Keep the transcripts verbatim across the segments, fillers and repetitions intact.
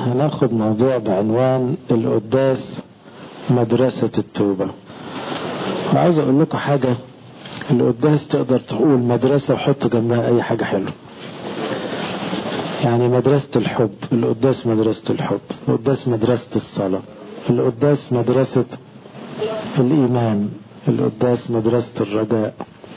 هناخد موضوع بعنوان القداس مدرسة التوبة. وعايز اقول لكم حاجة، القداس تقدر تقول مدرسة وحط جنبها اي حاجة حلوة. يعني مدرسة الحب، القداس مدرسة الحب، القداس مدرسة الصلاة، القداس مدرسة الإيمان، القداس مدرسة الرجاء،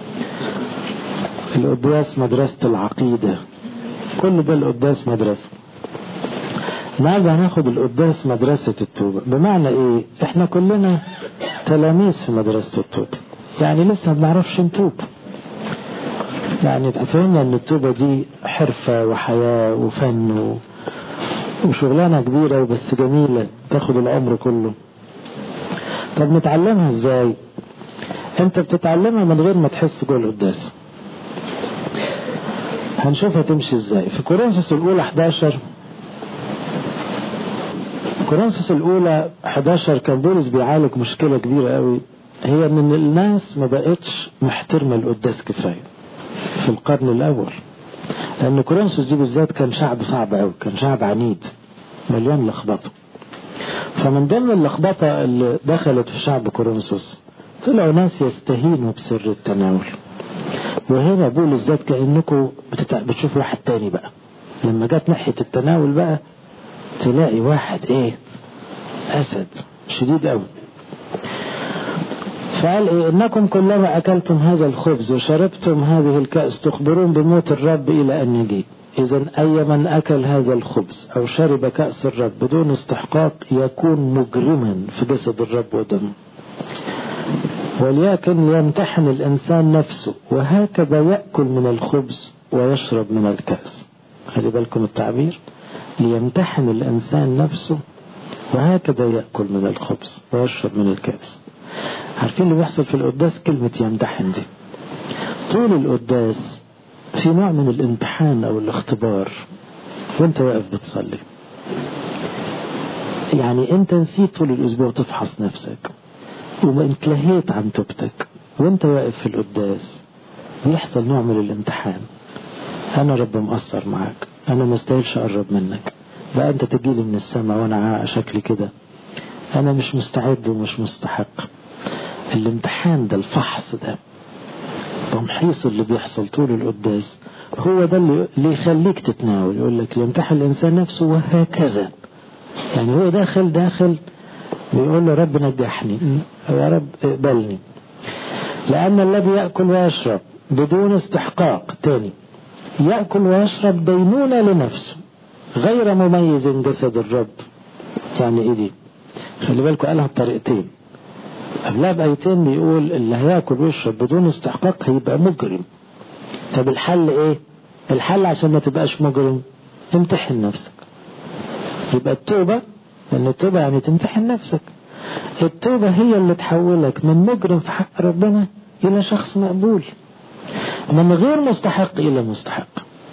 القداس مدرسة العقيدة، كل ده القداس مدرسة. النهارده هناخد القداس مدرسة التوبة. بمعنى ايه؟ احنا كلنا تلاميذ في مدرسة التوبة، يعني لسه ما بنعرفش نتوب. يعني فهمنا ان التوبة دي حرفة وحياة وفن و... وشغلانة كبيرة وبس جميلة تاخد العمر كله. طب نتعلمها ازاي؟ انت بتتعلمها من غير ما تحس جوه القداس. هنشوفها تمشي ازاي. في كورنثوس الاولى احداشر، كورنثوس الاولى احداشر كان بولس بيعالج مشكلة كبيرة قوي، هي ان الناس ما بقتش محترمة القداس كفاية في القرن الاول. لان كورنثوس دي بالذات كان شعب صعب قوي، كان شعب عنيد مليان لخبطة. فمن ضمن اللخبطة اللي دخلت في شعب كورنثوس طلعوا ناس يستهينوا بسر التناول. وهنا بولس ذات كأنكم بتتع... بتشوف واحد تاني بقى. لما جت ناحية التناول بقى تلاقي واحد ايه، اسد شديد قوي. فقال ايه؟ انكم كلما اكلتم هذا الخبز وشربتم هذه الكأس تخبرون بموت الرب الى ان يجي. اذا اي من اكل هذا الخبز او شرب كأس الرب بدون استحقاق يكون مجرما في جسد الرب ودمه. ولكن يمتحن الانسان نفسه وهكذا يأكل من الخبز ويشرب من الكأس. خلي بالكم التعبير، ليمتحن الانسان نفسه وهكذا يأكل من الخبز ويشرب من الكأس. عارفين اللي بيحصل في القداس؟ كلمة يمتحن دي طول القداس في نوع من الامتحان او الاختبار وانت واقف بتصلي. يعني انت نسيت طول الاسبوع تفحص نفسك وانت لهيت عن توبتك وانت واقف في القداس بيحصل نوع من الامتحان. انا رب مقصر معاك، انا ما استاهلش اقرب منك، بقى انت تجيلي من السماء وانا شكلي كده، انا مش مستعد ومش مستحق. الامتحان ده، الفحص ده، التمحيص اللي بيحصل طول القداس هو ده اللي يخليك تتناول. يقول لك يمتحن الانسان نفسه وهكذا. يعني هو داخل داخل بيقول له رب نجحني، يا رب اقبلني. لأن الذي يأكل ويشرب بدون استحقاق، تاني يأكل ويشرب دينونة لنفسه غير مميز جسد الرب. يعني ايه دي؟ خلي بالكم قالها بطريقتين. قبلها بآيتين بيقول اللي هياكل ويشرب بدون استحقاق هيبقى مجرم. طب الحل ايه؟ الحل عشان ما تبقاش مجرم امتحن نفسك. يبقى التوبة، لأن التوبة يعني تمتحن نفسك. التوبة هي اللي تحولك من مجرم في حق ربنا إلى شخص مقبول، من غير مستحق إلى مستحق.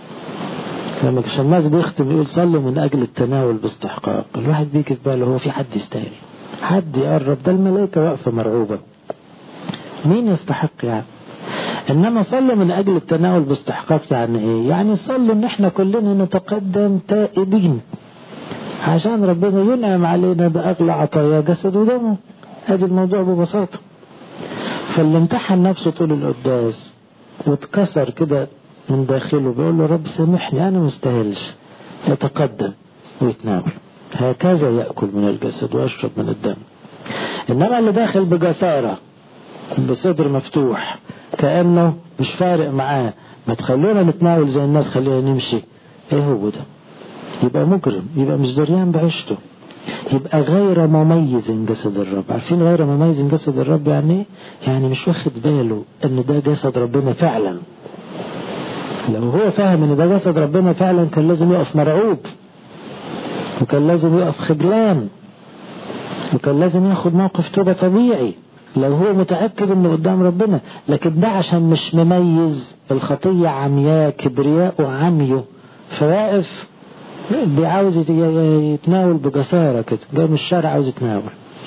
لما الشماس بيختم يقول صلوا من أجل التناول باستحقاق، الواحد بيجي في باله هو في حد يستاهل؟ حد يقرب؟ ده الملائكة واقفة مرعوبة، مين يستحق يعني؟ إنما صلوا من أجل التناول باستحقاق يعني إيه؟ يعني صلوا إن إحنا كلنا نتقدم تائبين عشان ربنا ينعم علينا بأغلى عطايا جسد ودمه. هذا الموضوع ببساطة. فاللي امتحن نفسه طول القداس واتكسر كده من داخله بيقول له رب سامحني أنا مستاهلش، يتقدم ويتناول. هكذا يأكل من الجسد ويشرب من الدم. إنما اللي داخل بجسارة بصدر مفتوح كأنه مش فارق معاه، ما تخلونا نتناول زي الناس خلينا نمشي، ايه هو ده؟ يبقى مجرم، يبقى مش دريان بعيشته، يبقى غير مميز جسد الرب. عارفين غير مميز جسد الرب يعني ايه؟ يعني مش واخد باله ان ده جسد ربنا فعلا. لو هو فاهم ان ده جسد ربنا فعلا كان لازم يقف مرعوب، وكان لازم يقف خجلان، وكان لازم ياخد موقف توبة طبيعي لو هو متأكد انه قدام ربنا. لكن ده عشان مش مميز، الخطية عمياء كبرياء وعميه، فواقف بيعاوز يتناول بجسارة كده، جاي من الشارع عاوز يتناول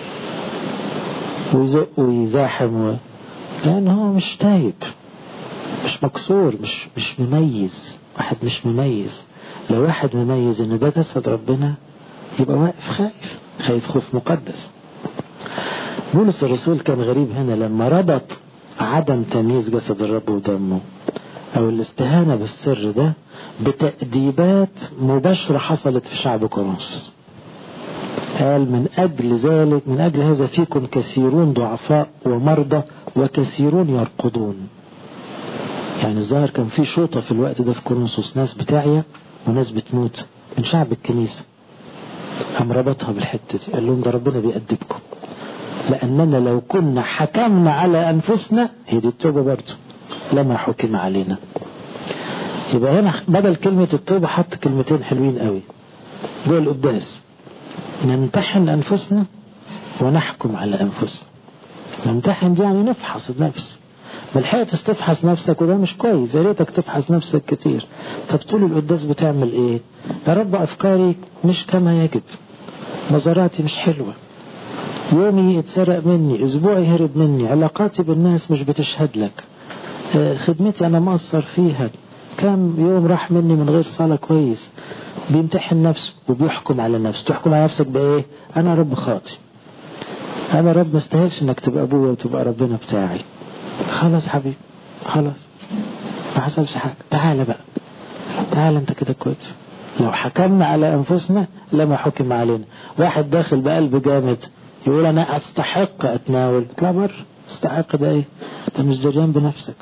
ويزق ويزاحم و... لأن هو مش تايب، مش مكسور، مش مش مميز. واحد مش مميز. لو واحد مميز ان ده جسد ربنا يبقى واقف خايف، خايف خوف مقدس. بولس الرسول كان غريب هنا لما ربط عدم تمييز جسد الرب ودمه او الاستهانة بالسر ده بتأديبات مباشرة حصلت في شعب كورنثوس. قال من اجل ذلك من اجل هذا فيكم كثيرون ضعفاء ومرضى وكثيرون يرقدون. يعني الظاهر كان في شوطة في الوقت ده في كورنثوس، ناس بتعيا وناس بتموت من شعب الكنيسة. قام ربطها بالحتة دي، قال لهم ده ربنا بيأدبكم لأننا لو كنا حكمنا على أنفسنا، هي دي التوبة برضه، لما حكم علينا. يبقى هنا بدل كلمة التوبة حط كلمتين حلوين قوي جوه القداس: نمتحن أنفسنا ونحكم على أنفسنا. نمتحن دي يعني نفحص النفس، بالحقيقة تستفحص نفسك وده مش كويس، يا ريتك تفحص نفسك كتير. طب طول القداس بتعمل ايه؟ يا رب أفكاري مش كما يجب، نظراتي مش حلوة، يومي اتسرق مني، اسبوعي هرب مني، علاقاتي بالناس مش بتشهد لك، خدمتي انا مقصر فيها، كم يوم راح مني من غير صلاة كويس. بيمتحن نفسه وبيحكم على نفسه. تحكم على نفسك بايه؟ انا رب خاطي، انا رب مستاهلش انك تبقى ابويا وتبقى ربنا بتاعي. خلاص حبيبي، خلاص ما حصلش حاجة، تعالى بقى، تعالى انت كده كويس. لو حكمنا على انفسنا لما حكم علينا. واحد داخل بقلب جامد يقول انا استحق اتناول، اطلع بره. استحق ده ايه؟ انت مش دريان بنفسك.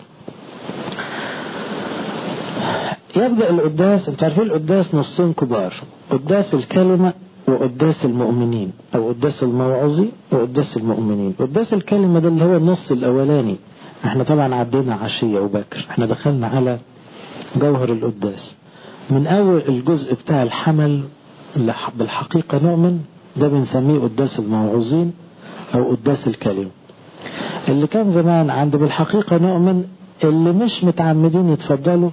يبدأ القداس، انت عارفين القداس نصين كبار: قداس الكلمة وقداس المؤمنين، او قداس الموعظي وقداس المؤمنين. قداس الكلمة ده اللي هو النص الاولاني. احنا طبعا عدينا عشية وبكر، احنا دخلنا على جوهر القداس من اول الجزء بتاع الحمل بالحقيقة نؤمن، ده بنسميه قداس الموعظين او قداس الكلمة. اللي كان زمان عند بالحقيقة نؤمن اللي مش متعمدين يتفضلوا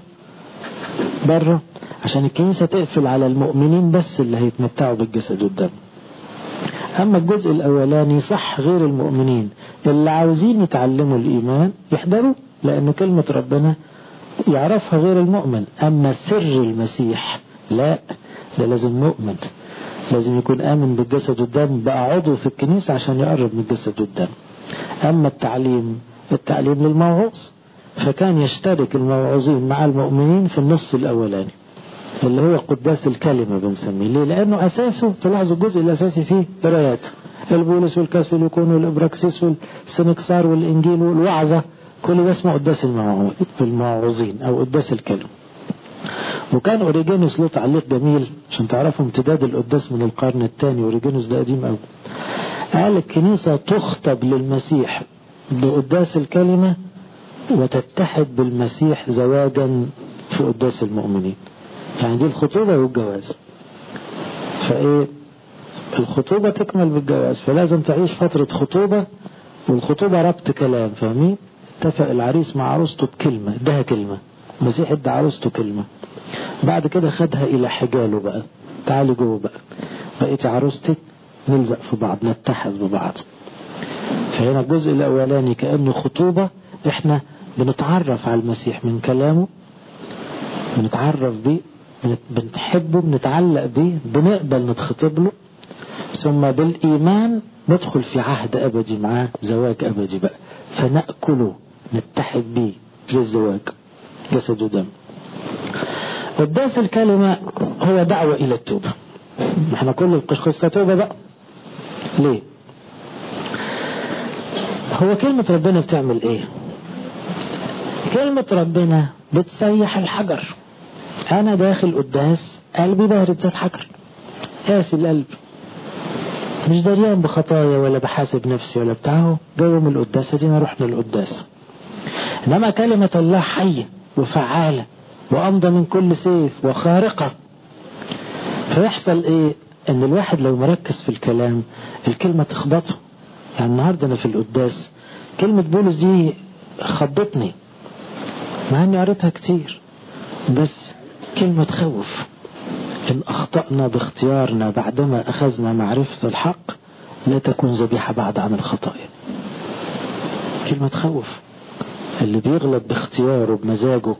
بره عشان الكنيسة تقفل على المؤمنين بس اللي هيتمتعوا بالجسد والدم. اما الجزء الاولاني صح غير المؤمنين اللي عاوزين يتعلموا الايمان يحضروا، لان كلمة ربنا يعرفها غير المؤمن. اما سر المسيح لا، ده لازم مؤمن، لازم يكون آمن بالجسد والدم، بقى عضو في الكنيسة عشان يقرب من الجسد والدم. أما التعليم، التعليم للموعوظ، فكان يشترك الموعوظين مع المؤمنين في النص الأولاني اللي هو قداس الكلمة بنسميه. ليه؟ لأنه أساسه، تلاحظوا الجزء الأساسي فيه قرايات البولس والكاثوليكون والإبراكسيس والسنكسار والإنجيل والوعظة، كل ده اسمه قداس الموعوظين أو قداس الكلمة. وكان أوريجينوس له تعليق جميل عشان تعرفوا امتداد القداس من القرن الثاني. أوريجينوس ده قديم قوي. قال الكنيسة تخطب للمسيح بقداس الكلمة وتتحد بالمسيح زواجا في قداس المؤمنين. يعني دي الخطوبة والجواز. فايه الخطوبة تكمل بالجواز، فلازم تعيش فترة خطوبة، والخطوبة ربط كلام، فاهمين؟ اتفق العريس مع عروسته بكلمة، ادها كلمة، المسيح ادى عروسته كلمة، بعد كده خدها الى حجاله بقى، تعالي جوه بقى، بقيتي عروستي، نلزق في بعض، نتحد ببعض. فهنا الجزء الاولاني كأنه خطوبة، احنا بنتعرف على المسيح من كلامه، بنتعرف بيه، بنحبه، بنتعلق بيه، بنقبل نتخطب له، ثم بالإيمان ندخل في عهد أبدي معاه، زواج أبدي بقى، فنأكله، نتحد بيه زي الزواج، جسد ودم. قداس الكلمة هو دعوة إلى التوبة. احنا كل القصة توبة بقى. ليه؟ هو كلمة ربنا بتعمل ايه؟ كلمة ربنا بتسيح الحجر. انا داخل قداس قلبي بارد زي الحجر، قاسي القلب، مش دريان بخطايا ولا بحاسب نفسي ولا بتاعه، جاي يوم القداس دي نروح للقداس. انما كلمة الله حية وفعالة وأمضى من كل سيف وخارقة. فيحصل ايه؟ ان الواحد لو مركز في الكلام الكلمة تخبطه. يعني النهاردة انا في القداس كلمة بولس دي خبطني مع اني قريتها كتير، بس كلمة تخوف. ان اخطأنا باختيارنا بعدما اخذنا معرفة الحق لا تكون ذبيحة بعد عن الخطايا. كلمة تخوف. اللي بيغلط باختياره بمزاجه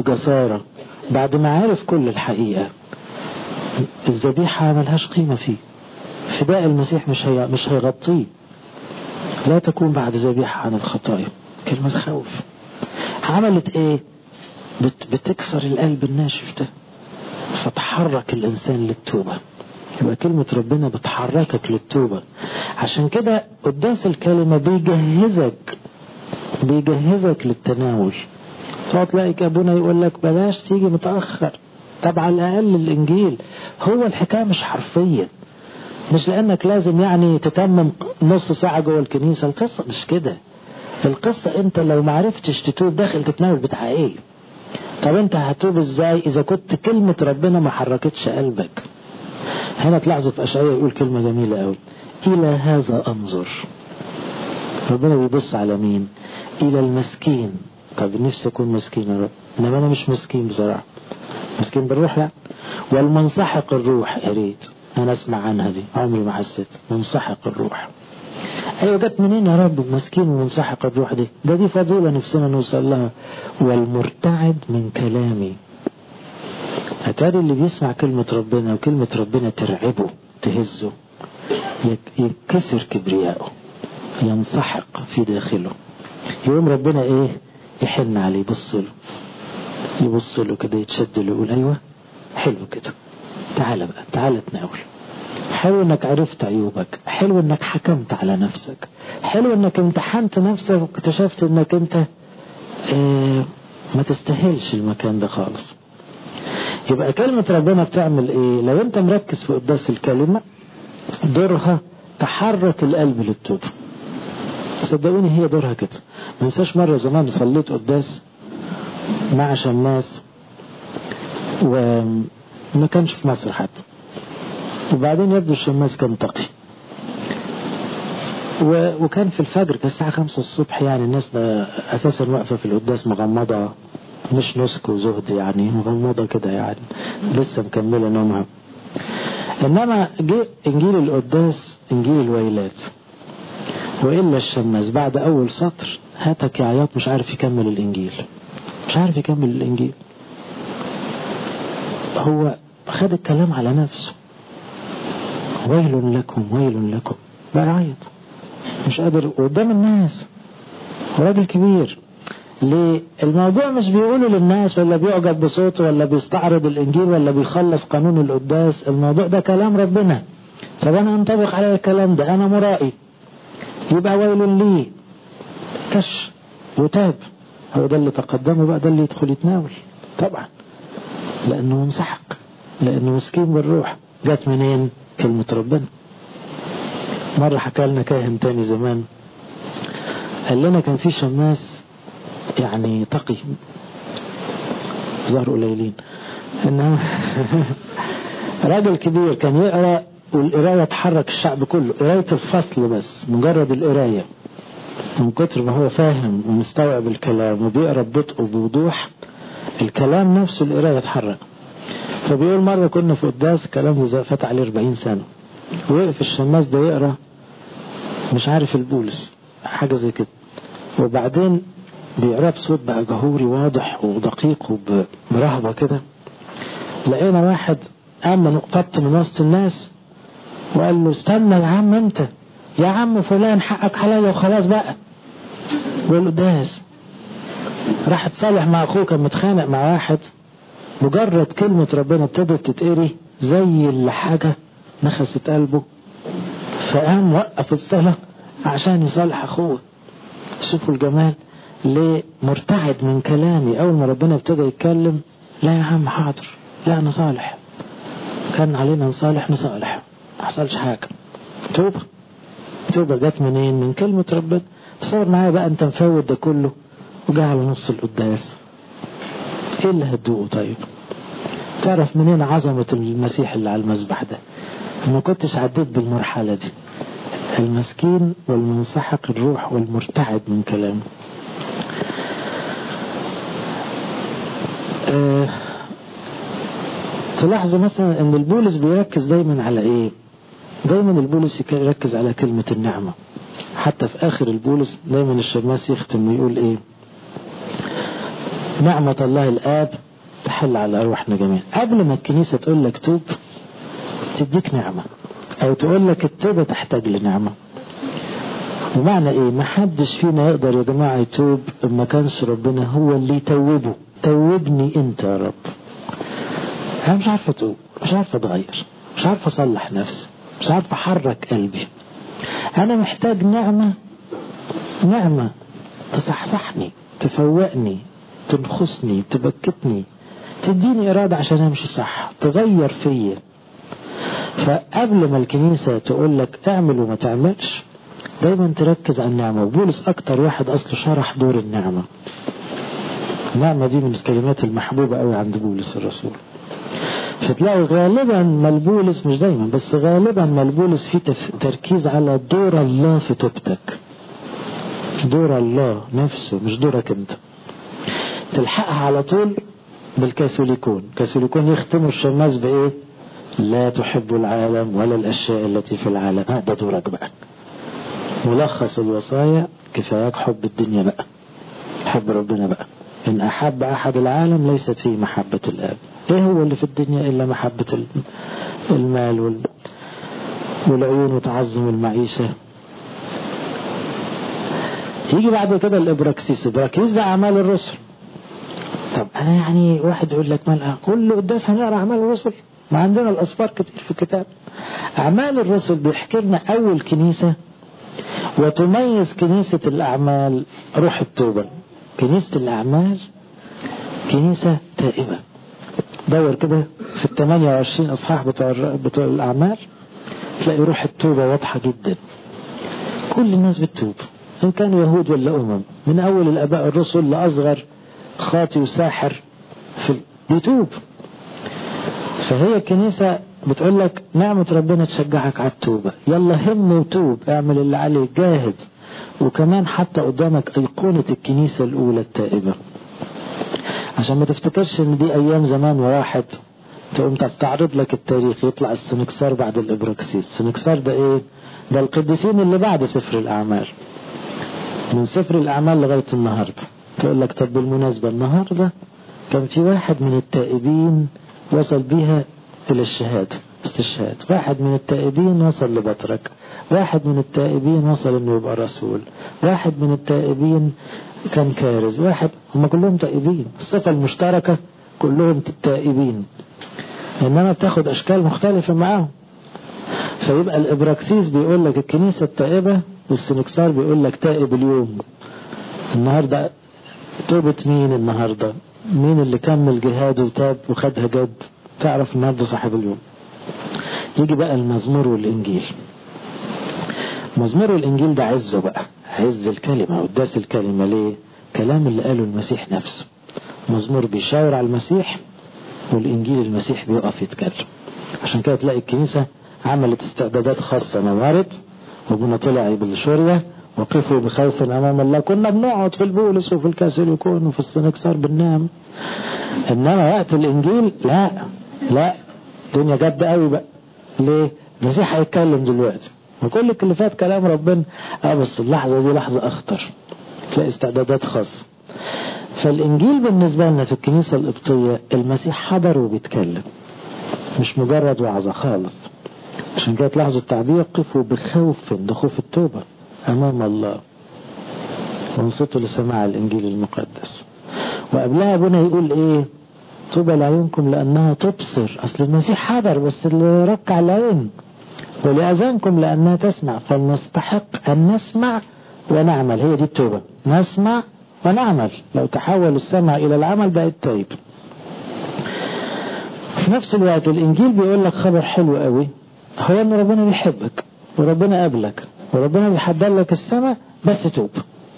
بجسارة بعد ما عرف كل الحقيقة، الذبيحة ملهاش قيمة فيه. فداء المسيح مش هي مش هيغطيه. لا تكون بعد ذبيحة عن الخطايا، كلمة خوف. عملت ايه؟ بت بتكسر القلب الناشف ده، فتحرك الانسان للتوبة. يبقى كلمة ربنا بتحركك للتوبة. عشان كده قداس الكلمة بيجهزك بيجهزك للتناول. فتلاقي ابونا يقول لك بلاش تيجي متأخر، طب على الاقل الانجيل. هو الحكاية مش حرفية، مش لانك لازم يعني تتمم نص ساعة جوه الكنيسة. القصة مش كده. القصة انت لو معرفتش تتوب داخل تتناول بتاع ايه؟ طب انت هتوب ازاي اذا كنت كلمة ربنا ما حركتش قلبك؟ هنا تلاحظوا في اشعياء يقول كلمة جميلة قوي، الى هذا انظر. ربنا بيبص على مين؟ الى المسكين. طب نفسي اكون مسكين يا رب، انما انا مش مسكين بصراحة. مسكين بالروح لا، والمنسحق الروح. يا ريت انا اسمع عنها دي، عمري ما حسيت منسحق الروح. ايوه جت منين يا رب مسكين ومنسحق الروح دي؟ ده دي فضيلة نفسنا نوصل لها. والمرتعد من كلامي. أتاري اللي بيسمع كلمة ربنا وكلمة ربنا ترعبه تهزه، ينكسر كبرياءه، ينسحق في داخله. يوم ربنا ايه؟ يحن عليه، يبص له يبص له كده، يتشد له، يقول ايوه حلو كده، تعال بقى تعال تناول. حلو انك عرفت عيوبك، حلو انك حكمت على نفسك، حلو انك امتحنت نفسك واكتشفت انك انت اه ما تستاهلش المكان ده خالص. يبقى كلمة ربنا بتعمل ايه؟ لو انت مركز في قداس الكلمة دورها تحرك القلب للتوبة. صدقوني هي دورها كده. ما ننساش مرة زمان صليت قداس مع شماس وما كانش في مصر حتى، وبعدين يبدو الشماس كان تقي، وكان في الفجر كان الساعة خمسة الصبح، يعني الناس أساسا واقفة في القداس مغمضة، مش نسك وزهد يعني، مغمضة كده يعني لسه مكملة نومها. إنما جه إنجيل القداس إنجيل الويلات، وإلا الشماس بعد أول سطر هاتك يا عياط مش عارف يكمل الإنجيل، مش عارف يكمل الإنجيل. هو خد الكلام على نفسه، ويل لكم ويل لكم، بقى عيط مش قادر قدام الناس، راجل كبير. ليه؟ الموضوع مش بيقوله للناس ولا بيعجب بصوته ولا بيستعرض الإنجيل ولا بيخلص قانون القداس. الموضوع ده كلام ربنا، طب أنا أنطبق على الكلام ده، أنا مرائي، يبقى ويل لي، كش وتاب. هو ده اللي تقدمه بقى، ده اللي يدخل يتناول طبعا، لأنه منسحق، لأنه مسكين بالروح. جات منين؟ كلمة ربنا. مرة حكى لنا كاهن تاني زمان، قال لنا كان في شماس يعني تقي، ظهر قليلين انما راجل كبير كان يقرأ والقراية تحرك الشعب كله، قراية الفصل بس مجرد القراية، من كتر ما هو فاهم ومستوعب الكلام وبيقرأ ببطء وبوضوح الكلام نفسه، القراية تحرك. فبيقول مرة كنا في قداس، كلام فات عليه أربعين سنة، وقف الشماس ده يقرأ مش عارف البولس حاجة زي كده، وبعدين بيقرأ بصوت بقى جهوري واضح ودقيق وبرهبة كده. لقينا واحد قام نقطة من وسط الناس وقال له استنى يا عم انت، يا عم فلان حقك عليا وخلاص بقى. والقداس راح اتصالح مع اخوه كان متخانق مع واحد، مجرد كلمة ربنا ابتدت تتقري زي اللي حاجة نخست قلبه، فقام وقف الصلاة عشان يصالح اخوه. شوفوا الجمال. ليه؟ مرتعد من كلامي. اول ما ربنا ابتدى يتكلم، لا يا عم حاضر، لا نصالح، كان علينا نصالح نصالح، ما حصلش حاجة. توبة توبة جت منين؟ من كلمة ربنا. تصور معايا بقى انت مفوت ده كله وجاء على نص القداس، ايه اللي هتدوقه؟ طيب تعرف منين عظمة المسيح اللي على المذبح ده؟ ما كنتش عديت بالمرحلة دي، المسكين والمنسحق الروح والمرتعد من كلامه. أه تلاحظوا مثلا ان البولس بيركز دايما على ايه؟ دايما البولس يركز على كلمة النعمة. حتى في اخر البولس دايما الشماس يختم ويقول ايه؟ نعمة الله الآب تحل على أرواحنا جميعا. قبل ما الكنيسة تقول لك توب تديك نعمة، او تقول لك التوبة تحتاج لنعمة. ومعنى ايه؟ ما حدش فينا يقدر يا جماعة يتوب اما كانش ربنا هو اللي يتوبه. توبني انت يا رب. انا مش عارف اتوب، مش عارف اتغير، مش عارف اصلح نفسي، مش عارف احرك قلبي. انا محتاج نعمة، نعمة تصحصحني، تفوقني، تنخصني، تبكتني، تديني إرادة عشان أمشي صح، تغير فيا. فقبل ما الكنيسة تقول لك اعمل وما تعملش، دايما تركز على النعمة. وبولس أكتر واحد أصله شرح دور النعمة. النعمة دي من الكلمات المحبوبة قوي عند بولس الرسول. فتلاقي غالبا ملبولس، مش دايما بس غالبا ملبولس في تركيز على دور الله في توبتك. دور الله نفسه مش دورك انت. تلحقها على طول بالكاثوليكون. كاثوليكون يختموا الشماس بايه؟ لا تحب العالم ولا الاشياء التي في العالم. هذا دورك بقى. ملخص الوصايا: كفاياك حب الدنيا بقى، حب ربنا بقى. ان احب احد العالم ليست فيه محبة الاب. ايه هو اللي في الدنيا الا محبة المال والعيون وتعظم المعيشة. يجي بعد كده الابراكسيس. الابراكسيس ده اعمال الرسل. طب انا يعني واحد يقول لك مالها كل قداس هنقرا اعمال الرسل؟ ما عندنا الاسفار كتير في الكتاب. اعمال الرسل بيحكي لنا اول كنيسة، وتميز كنيسة الاعمال روح التوبة. كنيسة الاعمال كنيسة تائبة. دور كده في الثمانية وعشرين اصحاح بتوع بتوع الاعمال، تلاقي روح التوبة واضحة جدا. كل الناس بتتوب، إن كانوا يهود ولا أمم، من أول الآباء الرسل لأصغر خاطي وساحر في بيتوب. فهي كنيسة بتقول لك نعمة ربنا تشجعك على التوبة. يلا هم وتوب، اعمل اللي عليك، جاهد. وكمان حتى قدامك أيقونة الكنيسة الأولى التائبة، عشان ما تفتكرش ان دي أيام زمان وواحد تقوم تستعرض لك التاريخ يطلع السنكسار بعد الإبراكسيس. السنكسار ده إيه؟ ده القديسين اللي بعد سفر الأعمال، من سفر الأعمال لغاية النهاردة. تقول لك طب بالمناسبة النهاردة كان في واحد من التائبين وصل بيها إلى الشهادة، استشهاد. واحد من التائبين وصل لبطرك. واحد من التائبين وصل إنه يبقى رسول. واحد من التائبين كان كارز. واحد، هم كلهم تائبين. الصفة المشتركة كلهم التائبين، إنما بتاخد أشكال مختلفة معاهم. فيبقى الإبراكسيس بيقول لك الكنيسة التائبة، والسنكسار بيقول لك تائب اليوم. النهاردة توبة مين؟ النهاردة مين اللي كمل جهاده وتاب وخدها جد؟ تعرف النهاردة صاحب اليوم. يجي بقى المزمور والإنجيل. مزمور والإنجيل ده عزه بقى، عز الكلمة وداس الكلمة. ليه؟ كلام اللي قاله المسيح نفسه. مزمور بيشاور على المسيح، والإنجيل المسيح بيقف يتكلم. عشان كده تلاقي الكنيسة عملت استعدادات خاصة. نورت وابونا طلع بالشورية وقفوا بخوف أمام الله. كنا بنقعد في البولس وفي الكاثوليكون وفي السنكسار بننام. إنما وقت الإنجيل لا لا، الدنيا جد قوي بقى. ليه؟ المسيح هيتكلم دلوقتي، وكل اللي فات كلام ربنا. اه بس اللحظة دي لحظة أخطر، تلاقي استعدادات خاصة. فالإنجيل بالنسبة لنا في الكنيسة القبطية المسيح حضر وبيتكلم، مش مجرد وعظة خالص. عشان كده تلاحظوا التعبير قفوا بخوف، ده خوف التوبة أمام الله، وانصتوا لسماع الإنجيل المقدس. وقبلها ابونا يقول إيه؟ طوبى لعيونكم لأنها تبصر. أصل المسيح حضر بس اللي ركع العين. ولأذانكم لأنها تسمع. فلنستحق أن نسمع ونعمل. هي دي التوبة، نسمع ونعمل. لو تحول السمع إلى العمل بقت تايب. في نفس الوقت الإنجيل بيقول لك خبر حلو قوي، هو أن ربنا بيحبك وربنا قبلك وربنا بيحضر لك السماء، بس توب.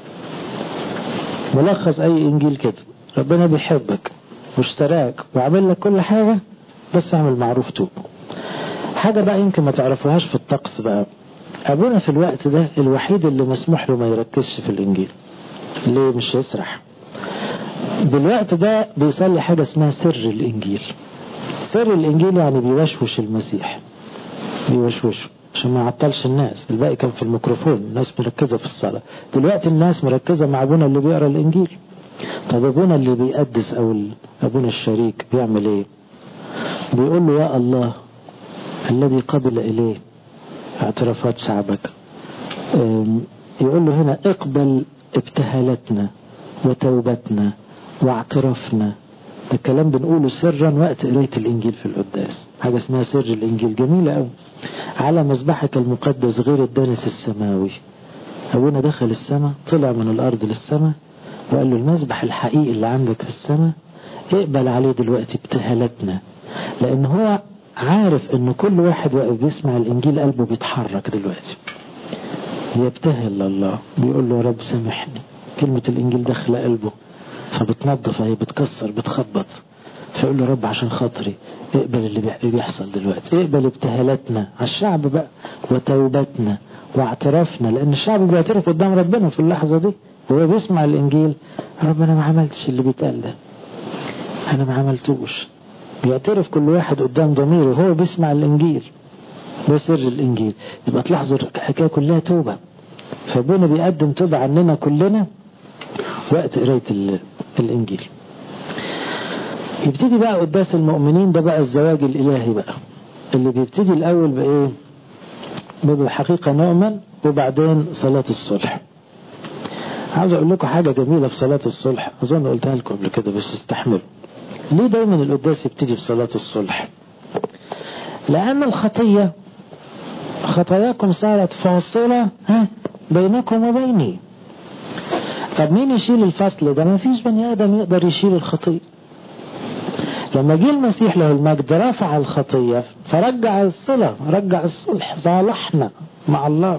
ملخص أي إنجيل كده، ربنا بيحبك واشتراك وعمل لك كل حاجة، بس اعمل معروف توب. حاجة بقى يمكن ما تعرفوهاش في الطقس بقى، أبونا في الوقت ده الوحيد اللي مسموح له ما يركزش في الإنجيل. ليه؟ مش يسرح. بالوقت ده بيصلي حاجة اسمها سر الإنجيل. سر الإنجيل يعني بيوشوش المسيح، بيوشوشه عشان ما يعطلش الناس. الباقي كان في الميكروفون، الناس مركزة في الصلاة. دلوقتي الناس مركزة مع أبونا اللي بيقرأ الإنجيل. طب أبونا اللي بيقدس أو أبونا الشريك بيعمل إيه؟ بيقول له يا الله الذي قبل إليه اعترافات شعبك. يقول له هنا اقبل ابتهالتنا وتوبتنا واعترافنا. الكلام بنقوله سرا وقت قراية الإنجيل في القداس، حاجة اسمها سر الإنجيل جميلة أوي. على مذبحك المقدس غير الدنس السماوي. أبونا دخل السماء، طلع من الأرض للسماء وقال له المذبح الحقيقي اللي عندك في السماء اقبل عليه دلوقتي ابتهالتنا. لأن هو عارف إن كل واحد واقف بيسمع الإنجيل قلبه بيتحرك دلوقتي، يبتهل لله، بيقول له يا رب سامحني. كلمة الإنجيل داخل قلبه فبتنظف، هي بتكسر بتخبط، فيقول له رب عشان خاطري اقبل اللي بيحصل دلوقتي، اقبل ابتهالاتنا على الشعب بقى وتوبتنا واعترافنا. لأن الشعب بيعترف قدام ربنا في اللحظة دي وهو بيسمع الإنجيل، رب أنا ما عملتش اللي بيتقال ده، أنا ما عملتوش. بيعترف كل واحد قدام ضميره وهو بيسمع الإنجيل، ده سر الإنجيل. يبقى تلاحظوا الحكاية كلها توبة، فابونا بيقدم توبة عننا كلنا وقت قراية الإنجيل. يبتدي بقى قداس المؤمنين، ده بقى الزواج الإلهي بقى اللي بيبتدي الأول بإيه؟ بالحقيقة نؤمن، وبعدين صلاة الصلح. عاوز أقول لكم حاجة جميلة في صلاة الصلح، أظن قلتها لكم قبل كده بس استحملوا. ليه دايما القداس يبتدي بصلاة الصلح؟ لأن الخطية خطاياكم صارت فاصلة ها بينكم وبيني. طب مين يشيل الفصل ده؟ ما فيش بني آدم يقدر يشيل الخطية. لما جه المسيح له المجد رفع الخطية فرجع الصلة، رجع الصلح، صالحنا مع الله.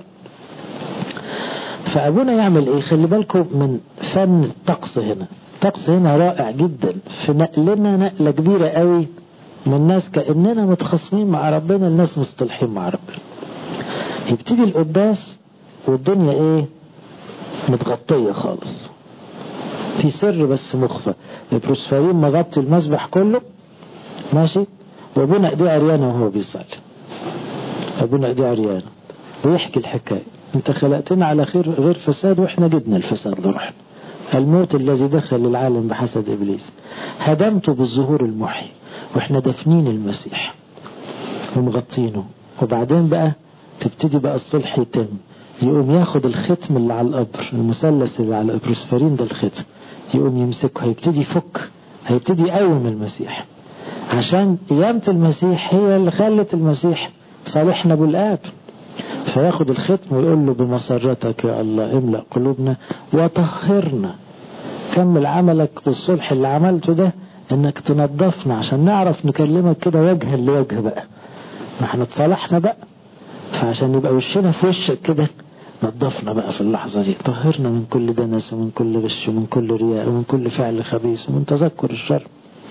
فأبونا يعمل ايه؟ خلي بالكم من فن الطقس هنا. الطقس هنا رائع جدا في نقلنا نقلة كبيرة قوي من الناس كأننا متخاصمين مع ربنا الناس مصطلحين مع ربنا. يبتدي القداس والدنيا ايه؟ متغطية خالص، في سر بس مخفى. البروسفارين مغطي المسبح كله ماشي، وابونا ايديه عريانة وهو بيصلي. ابونا ايديه عريانة ويحكي الحكاية، انت خلقتنا على خير غير فساد واحنا جبنا الفساد لروحنا. الموت الذي دخل للعالم بحسد ابليس هدمته بالظهور المحي، واحنا دفنين المسيح ومغطينه. وبعدين بقى تبتدي بقى الصلح يتم، يقوم ياخد الختم اللي على القبر، المثلث اللي على البروسفارين ده الختم، يقوم يمسكه، هيبتدي يفك، هيبتدي يقوم المسيح. عشان قيامة المسيح هي اللي خلت المسيح صالحنا بالآب. فياخد الختم ويقول له بمسرتك يا الله املأ قلوبنا وطهرنا. كمل عملك والصلح اللي عملته ده انك تنظفنا عشان نعرف نكلمك كده وجها لوجه بقى. ما احنا اتصالحنا بقى، فعشان يبقى وشنا في وشك كده نظفنا بقى في اللحظة دي، طهرنا من كل دنس ومن كل غش ومن كل رياء ومن كل فعل خبيث ومن تذكر الشر.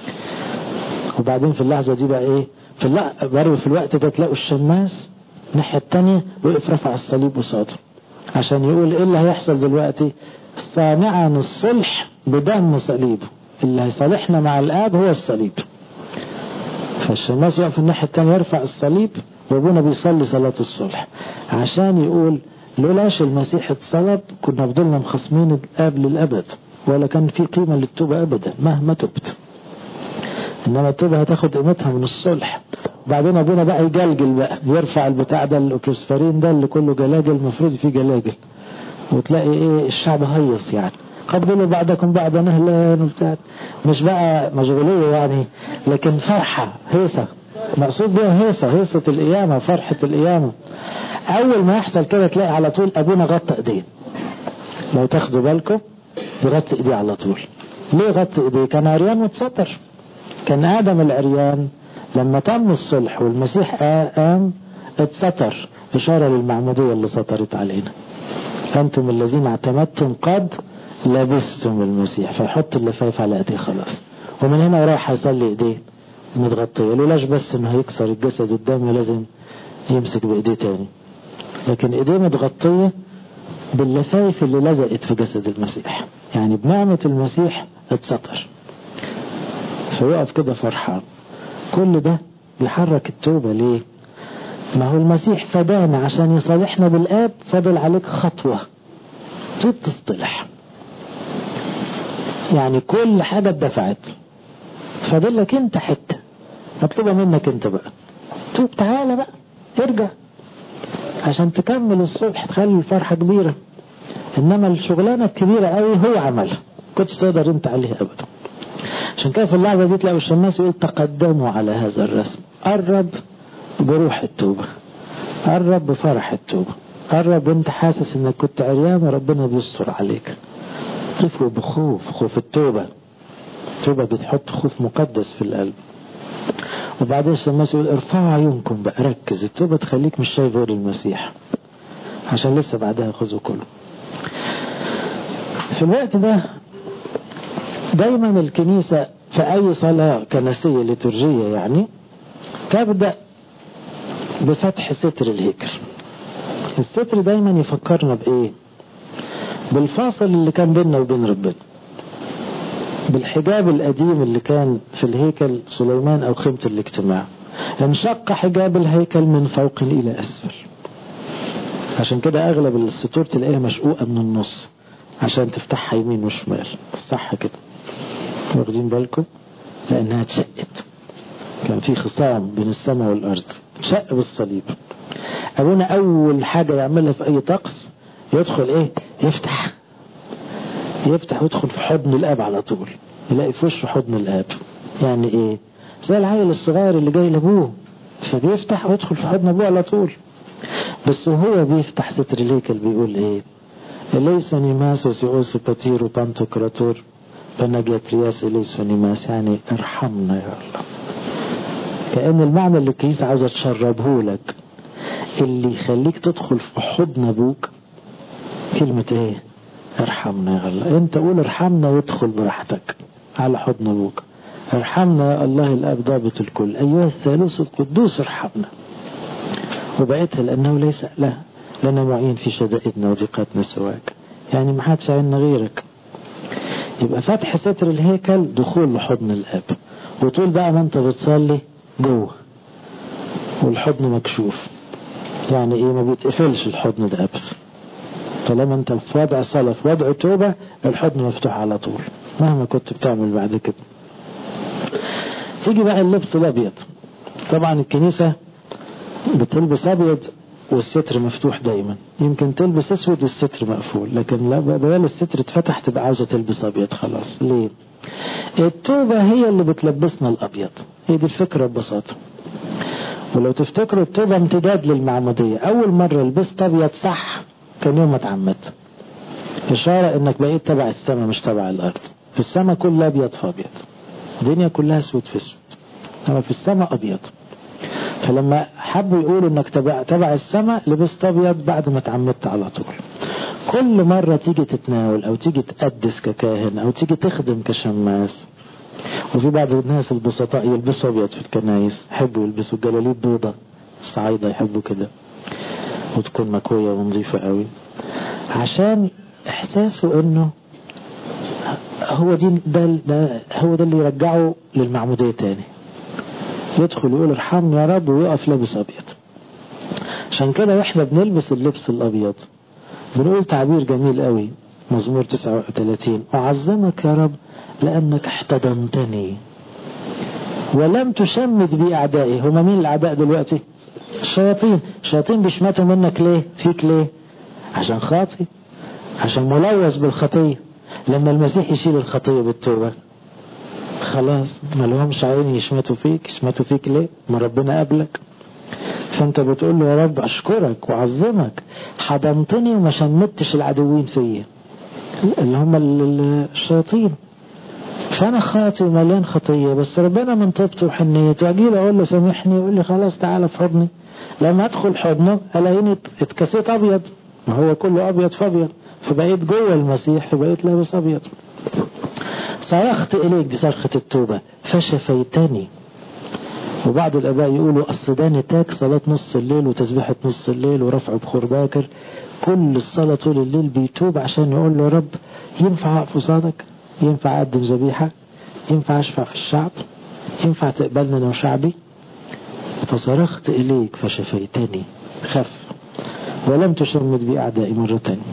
وبعدين في اللحظة دي بقى ايه؟ في اللحظة برضه في الوقت ده تلاقوا الشماس الناحية التانية وقف رفع الصليب قصاده عشان يقول ايه اللي هيحصل دلوقتي؟ صانعا الصلح بدم صليبه، اللي هيصالحنا مع الآب هو الصليب. فالشماس يقف في الناحية التانية يرفع الصليب، وابونا بيصلي صلاة الصلح عشان يقول لولاش المسيح اتصلب كنا فضلنا مخصمين الآب للأبد، ولا كان في قيمة للتوبة أبدا مهما تبت. إنما التوبة هتاخد قيمتها من الصلح. وبعدين ابونا بقى يجلجل بقى، يرفع البتاع ده الأوكروسفارين ده اللي كله جلاجل، المفروض فيه جلاجل، وتلاقي ايه الشعب هيص يعني قبلوا بعضكم بعضا اهلا وبتاع، مش بقى مشغولية يعني، لكن فرحة هيصة، مقصود بها هيصة، هيصة القيامة، فرحة القيامة. اول ما يحصل كده تلاقي على طول ابونا غطى ايديه. لو تاخدوا بالكم يغطي ايديه على طول. ليه غطي ايديه؟ كان عريان واتستر. كان ادم العريان لما تم الصلح والمسيح قام اتستر، اشارة للمعمودية اللي سطرت علينا. أنتم الذين اعتمدتم قد لبستم المسيح، فيحط اللفاف على ايديه خلاص. ومن هنا راح يصلي ايديه متغطية. لولاش بس انه هيكسر الجسد قدامه لازم يمسك بايديه تاني، لكن ايديه متغطية باللفايف اللي لزقت في جسد المسيح، يعني بنعمة المسيح اتسطر. فيقف كده فرحان. كل ده بيحرك التوبة. ليه؟ ما هو المسيح فدانا عشان يصالحنا بالآب، فضل عليك خطوة توب تصطلح، يعني كل حاجة اتدفعت، فضل لك انت حتة مطلوبة منك انت بقى توب. تعالى بقى ارجع، عشان تكمل الصبح تخلي الفرحة كبيرة. انما الشغلانة الكبيرة قوي هو عملها، كنتش تقدر انت عليها ابدا. عشان كده في اللحظة دي تلاقوا الشماس يقول تقدموا على هذا الرسم، قرب بروح التوبة، قرب بفرح التوبة، قرب وانت حاسس انك كنت عريان وربنا بيستر عليك. قفوا بخوف، خوف التوبة. التوبة بتحط خوف مقدس في القلب. وبعدين الشماس يقول ارفعوا عيونكم بقى، ركز، التوبة تخليك مش شايف غير المسيح، عشان لسه بعدها خذوا كله. في الوقت ده دايما الكنيسة في اي صلاة كنسية ليتورجية يعني تبدأ بفتح ستر الهيكل. الستر دايما يفكرنا بايه؟ بالفاصل اللي كان بيننا وبين ربنا، بالحجاب القديم اللي كان في الهيكل سليمان او خيمة الاجتماع. انشق حجاب الهيكل من فوق الى اسفل، عشان كده اغلب السطور تلاقيها مشقوقة من النص عشان تفتحها يمين وشمال، صح كده؟ واخدين بالكم؟ لانها اتشقت، كان في خصام بين السماء والارض، اتشق بالصليب. ابونا اول حاجة يعملها في اي طقس يدخل ايه؟ يفتح يفتح ويدخل في حضن الاب على طول، يلاقي في وشه حضن الاب. يعني ايه؟ زي العيل الصغير اللي جاي لابوه، فبيفتح ويدخل في حضن ابوه على طول. بس وهو بيفتح ستر الهيكل بيقول ايه؟ ليس نيماس وسيوس باتيرو بانتوكراتور بنجاترياس ليس نيماس، يعني ارحمنا يا الله. كأن المعنى اللي الكنيسة عاوزة تشربه لك، اللي يخليك تدخل في حضن ابوك، كلمة ايه؟ ارحمنا يا الله. انت قول ارحمنا وادخل براحتك على حضن ابوك. ارحمنا يا الله الاب ضابط الكل، ايها الثالوث القدوس ارحمنا. وبقيتها لانه ليس له لنا معين في شدائدنا وضيقاتنا سواك، يعني ما حدش عنا غيرك. يبقى فتح ستر الهيكل دخول لحضن الاب، وطول بقى ما انت بتصلي جوه والحضن مكشوف. يعني ايه؟ ما بيتقفلش الحضن ده ابدا، طالما انت في وضع صلاة في وضع توبة الحضن مفتوح على طول مهما كنت بتعمل بعد كده. تيجي بقى اللبس الابيض. طبعا الكنيسة بتلبس ابيض والستر مفتوح دايما، يمكن تلبس اسود والستر مقفول، لكن لا، بدل الستر اتفتح تبقى عاوزة تلبس ابيض خلاص. ليه؟ التوبة هي اللي بتلبسنا الابيض، هي دي الفكرة ببساطة. ولو تفتكروا التوبة امتداد للمعمودية. اول مرة لبست ابيض صح كان يوم ما اتعمدت، اشارة انك بقيت تبع السماء مش تبع الارض. في السماء كلها ابيض في ابيض، الدنيا كلها اسود في اسود، اما في السماء ابيض. فلما حبوا يقولوا انك تبع, تبع السماء لبست ابيض بعد ما اتعمدت على طول. كل مرة تيجي تتناول او تيجي تقدس ككاهن او تيجي تخدم كشماس. وفي بعض الناس البسطاء يلبسوا ابيض في الكنايس، يحبوا يلبسوا جلاليب بيضة، الصعايدة يحبوا كده وتكون مكوية ونظيفة قوي، عشان احساسه انه هو دي ده, ده هو ده اللي يرجعه للمعمودية تاني، يدخل يقول ارحمني يا رب ويقف لابس ابيض. عشان كده واحنا بنلبس اللبس الابيض بنقول تعبير جميل قوي، مزمور تسعة وثلاثين: اعظمك يا رب لانك احتضنتني ولم تشمت بي اعدائي. هما مين الاعداء دلوقتي؟ الشياطين. الشياطين بيشمتوا منك ليه؟ فيك ليه؟ عشان خاطي، عشان ملوث بالخطية. لما المسيح يشيل الخطية بالتوبة خلاص ما لهمش عين يشمتوا فيك. يشمتوا فيك ليه؟ ما ربنا قبلك. فانت بتقول له يا رب اشكرك وعظمك، حضنتني وما شمتش العدوين فيا اللي هم الشياطين. فانا خاطي ومليان خطية، بس ربنا من طيبته وحنيته اجيب اقول له سامحني، يقول لي خلاص تعالى في حضني. لما ادخل حضنه الاقيني اتكسيت ابيض، ما هو كله ابيض فابيض، فبقيت جوه المسيح فبقيت لابس ابيض. صرخت اليك، دي صرخة التوبة، فشفيتني. وبعض الاباء يقولوا اصل ده نتاج صلاة نص الليل وتسبيحة نص الليل ورفع بخور باكر، كل الصلاة طول الليل بيتوب عشان يقول له يا رب ينفع اقف قصادك؟ ينفع اقدم ذبيحة؟ ينفع اشفع في الشعب؟ ينفع تقبلنا انا وشعبي؟ فصرخت اليك فشفيتني، خف ولم تشمت بي اعدائي مرة تانية.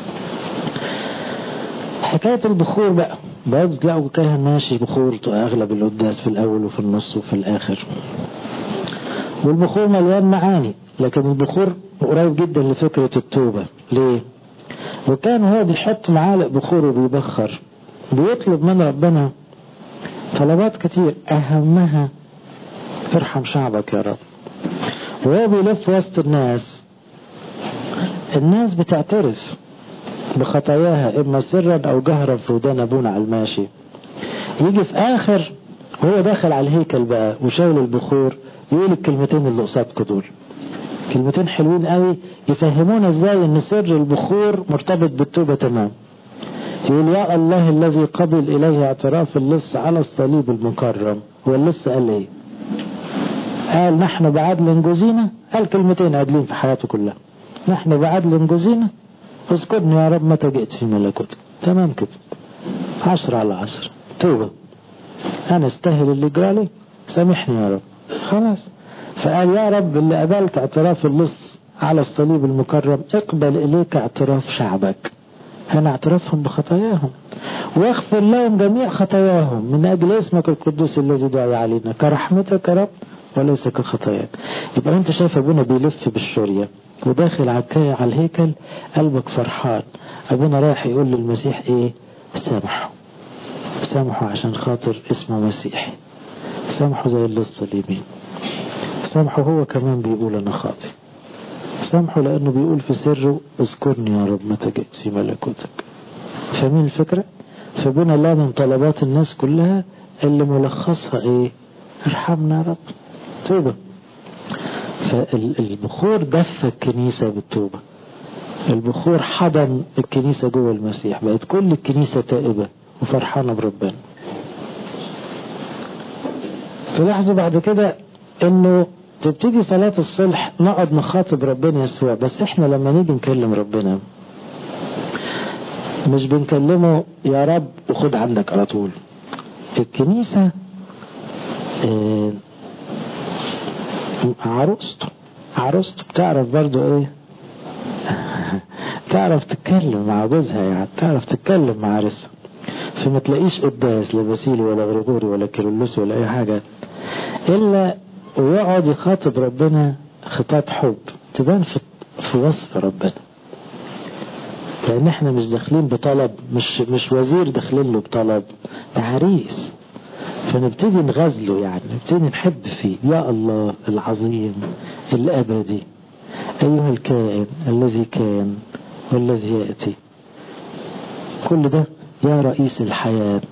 حكاية البخور بقى، بعد تلاقوا كاهن ماشي بخور اغلب القداس في الاول وفي النص وفي الاخر، والبخور مليان معاني. لكن البخور قريب جدا لفكرة التوبة. ليه؟ وكان هو بيحط معالق بخور وبيبخر بيطلب من ربنا طلبات كتير، أهمها ارحم شعبك يا رب. وهو بيلف وسط الناس، الناس بتعترف بخطاياها إما سرا أو جهرا في ودان أبونا على الماشي. يجي في آخر وهو داخل على الهيكل بقى وشاول البخور يقول الكلمتين اللي قصادكم دول، كلمتين حلوين قوي يفهمونا ازاي ان سر البخور مرتبط بالتوبة تمام. يقول يا الله الذي قبل إليه اعتراف اللص على الصليب المكرم. هو اللص قال ايه؟ قال نحن بعدل جزينا. قال كلمتين عادلين في حياته كلها، نحن بعدل جزينا اذكرني يا رب متى جئت في ملكوتك. تمام كده، عشر على عشر توبة. انا استاهل اللي جرالي، سامحني يا رب. خلاص. فقال يا رب اللي قبلت اعتراف اللص على الصليب المكرم اقبل اليك اعتراف شعبك. هنا اعترافهم بخطاياهم واغفر لهم جميع خطاياهم من اجل اسمك القدوس الذي دعي علينا كرحمتك يا رب وليس كخطاياك. يبقى انت شايف ابونا بيلف بالشورية وداخل على الهيكل قلبك فرحان. ابونا رايح يقول للمسيح ايه؟ سامحه سامحه عشان خاطر اسمه مسيحي، سامحه زي اللص اليمين، سامحه هو كمان بيقول انا خاطئ، سامحه لانه بيقول في سره اذكرني يا رب متى جئت في ملكوتك. فاهمين الفكرة؟ فبنا الله من طلبات الناس كلها اللي ملخصها ايه؟ ارحمنا يا رب. توبة. فالبخور دفى الكنيسة بالتوبة، البخور حضن الكنيسة جوه المسيح، بقت كل الكنيسة تائبة وفرحانة بربنا. تلاحظوا بعد كده انه تبتدي صلاة الصلح نقعد نخاطب ربنا يسوع، بس احنا لما نيجي نكلم ربنا مش بنكلمه يا رب وخد عندك على طول. الكنيسة اه عروسته عروسته بتعرف برضو ايه تعرف تتكلم مع جوزها، يعني تعرف تتكلم مع عرسها. فما تلاقيش قداس لا باسيلي ولا غريغوري ولا كيرلس ولا اي حاجة الا ويقعد يخاطب ربنا خطاب حب تبان في, في وصف ربنا. لان احنا مش داخلين بطلب، مش مش وزير داخلين له بطلب، ده عريس. فنبتدي نغزله، يعني نبتدي نحب فيه. يا الله العظيم الابدي ايها الكائن الذي كان والذي يأتي، كل ده يا رئيس الحياة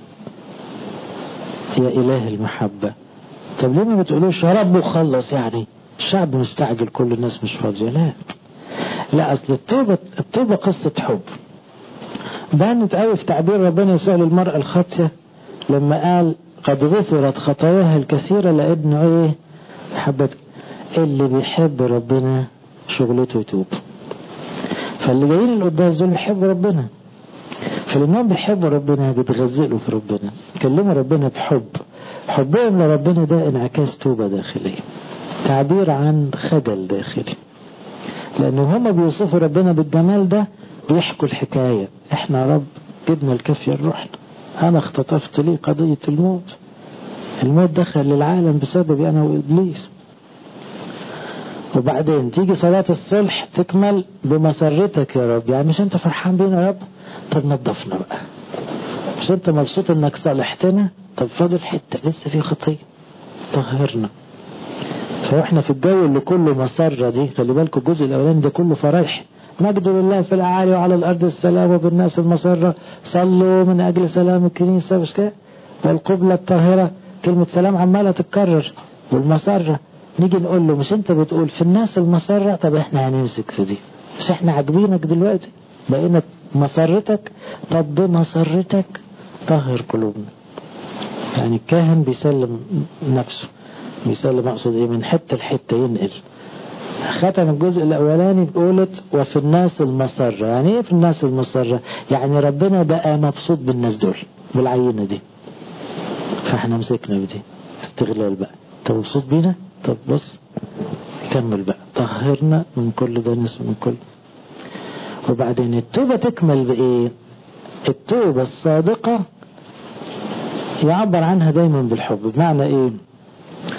يا اله المحبة. طب ليه ما بتقولوش يا رب وخلص؟ يعني الشعب مستعجل، كل الناس مش فاضية. لا لا اصل التوبة التوبة قصة حب. بانت قوي في تعبير ربنا يسوع للمرأة الخاطية لما قال قد غفرت خطاياها الكثيرة لأنه ايه؟ حبت. اللي بيحب ربنا شغلته يتوب. فاللي جايين القداس دول بيحبوا ربنا، فلانهم بيحبوا ربنا بيتغزلوا في ربنا، يكلموا ربنا بحب. حبهم لربنا ده انعكاس توبة داخلية، تعبير عن خجل داخلي. لأنه هم بيوصفوا ربنا بالجمال ده بيحكوا الحكاية. احنا رب جبنا الكافية الروحنا، أنا اختطفت لي قضية الموت، الموت دخل للعالم بسبب أنا وإبليس. وبعدين تيجي صلاة الصلح تكمل بمسرتك يا رب. يعني مش انت فرحان بينا يا رب؟ طب نضفنا بقى. مش انت مبسوط انك صالحتنا؟ طب فاضل حتة لسه في خطية، طهرنا. فاحنا في الجو اللي كله مسرة دي، خلي بالكم الجزء الاولاني ده كله فرايح. مجد لله في الاعالي وعلى الارض السلام وبالناس المسرة، صلوا من اجل سلام الكنيسة. مش كده؟ والقبلة الطاهرة، كلمة سلام عمالة تتكرر. والمسرة نيجي نقول له مش انت بتقول في الناس المسرة؟ طب احنا هنمسك في دي، مش احنا عاجبينك دلوقتي بقينا مسرتك؟ طب بمسرتك طهر قلوبنا. يعني الكاهن بيسلم نفسه، بيسلم اقصد ايه، من حتة لحتة ينقل. ختم الجزء الاولاني بقولت وفي الناس المسرة. يعني ايه في الناس المسرة؟ يعني ربنا بقى مبسوط بالناس دول بالعينة دي، فاحنا مسكنا بدي استغلال بقى. انت مبسوط بينا؟ طب بص كمل بقى، طهرنا من كل دنس من كل. وبعدين التوبة تكمل بايه؟ التوبة الصادقة يعبر عنها دايما بالحب. بمعنى ايه؟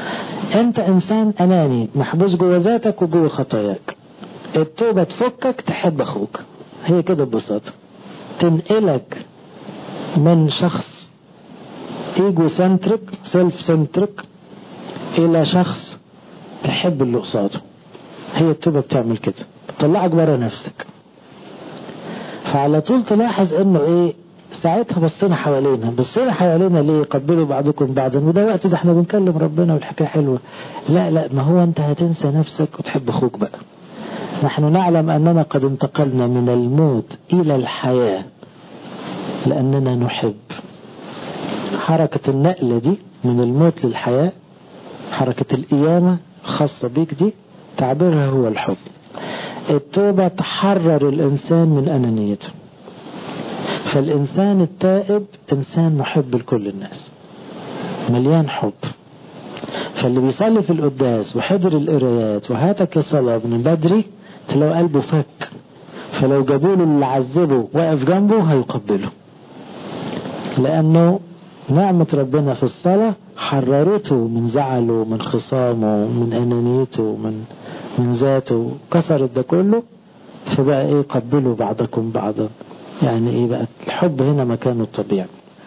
انت انسان اناني محبوس جوه ذاتك وجوه خطاياك. التوبة تفكك تحب اخوك، هي كده ببساطة، تنقلك من شخص ايجو سنترك سيلف سنترك الى شخص تحب اللي قصاده. هي التوبة بتعمل كده، بتطلعك بره نفسك. فعلى طول تلاحظ انه ايه، ساعتها بصينا حوالينا بصينا حوالينا ليه؟ قبلوا بعضكم بعضا، وده وقت ده احنا بنكلم ربنا والحكاية حلوة. لا لا، ما هو انت هتنسى نفسك وتحب اخوك بقى. نحن نعلم اننا قد انتقلنا من الموت الى الحياة لاننا نحب. حركة النقلة دي من الموت للحياة، حركة القيامة خاصة بيك دي، تعبيرها هو الحب. التوبة تحرر الإنسان من أنانيته. فالإنسان التائب إنسان محب لكل الناس، مليان حب. فاللي بيصلي في القداس وحضر القرايات وهاتك الصلاة من بدري تلاقوا قلبه فك. فلو جابوله اللي عذبه واقف جنبه هيقبله، لأنه نعمة ربنا في الصلاة حررته من زعله، من خصامه، من أنانيته، من من ذاته، كسرت ده كله. فبقى ايه، قبلوا بعضكم بعضا. يعني ايه بقى الحب هنا مكانه الطبيعي.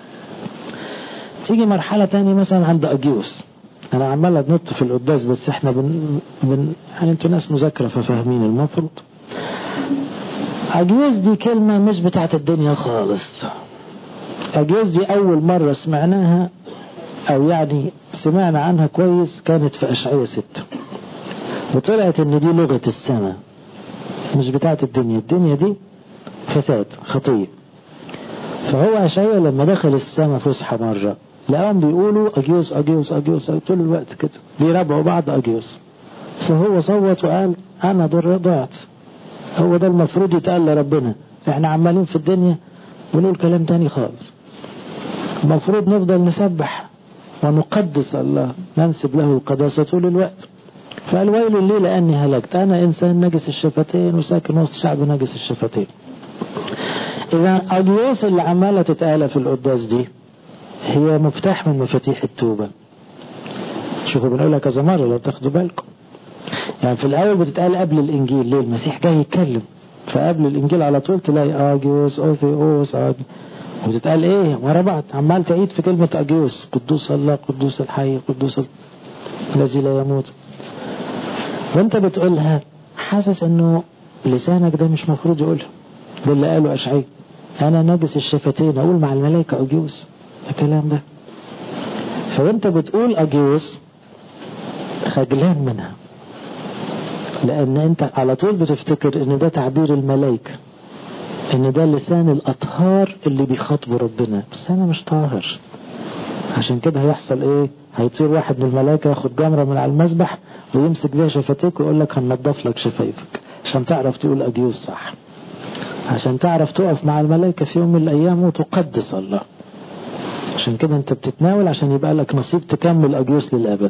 تيجي مرحلة تانية مثلا عند أجيوس. انا عمال ادنط في القداس بس احنا بن, بن يعني انتوا ناس مذاكرة ففاهمين المفروض. أجيوس دي كلمة مش بتاعت الدنيا خالص. أجيوس دي اول مرة سمعناها، او يعني سمعنا عنها كويس، كانت في أشعياء ستة، وطلعت ان دي لغة السماء مش بتاعت الدنيا. الدنيا دي فساد خطية. فهو أشعياء لما دخل السماء فسحة مرة لقاهم بيقولوا أجيوس أجيوس أجيوس طول الوقت كده، بيربعوا بعض أجيوس. فهو صوت وقال أنا ضعت. هو ده المفروض يتقال لربنا. احنا عمالين في الدنيا ونقول كلام تاني خالص. المفروض نفضل نسبح ونقدس الله، ننسب له القداسة طول الوقت. فقال ويل لي لأني هلكت، أنا إنسان نجس الشفتين وساكن وسط شعب نجس الشفتين. إذا أجيوس اللي عمالة تتقال في القداس دي هي مفتاح من مفاتيح التوبة. شوفوا بنقولها كذا مرة لو تاخدوا بالكم. يعني في الأول بتتقال قبل الإنجيل، ليه؟ المسيح جاي يتكلم، فقبل الإنجيل على طول تلاقي أجيوس أوثيوس أجيوس، وتتقال إيه ورا بعض، عمال تعيد في كلمة أجيوس، قدوس الله قدوس الحي قدوس الذي لا يموت. وانت بتقولها حاسس انه لسانك ده مش مفروض يقولها. ده اللي قاله أشعياء، انا نجس الشفتين اقول مع الملائكة أجيوس، الكلام ده. فوانت بتقول أجيوس خجلان منها، لان انت على طول بتفتكر ان ده تعبير الملائكة، ان ده لسان الأطهار اللي بيخاطبوا ربنا. بس انا مش طاهر. عشان كده هيحصل ايه، هيطير واحد من الملائكة ياخد جمرة من على المسبح ويمسك بيها شفتيك ويقول لك هننضف لك شفايفك عشان تعرف تقول أجيوس صح، عشان تعرف تقف مع الملائكة في يوم من الأيام وتقدس الله. عشان كده انت بتتناول عشان يبقى لك نصيب تكمل أجيوس للأبد.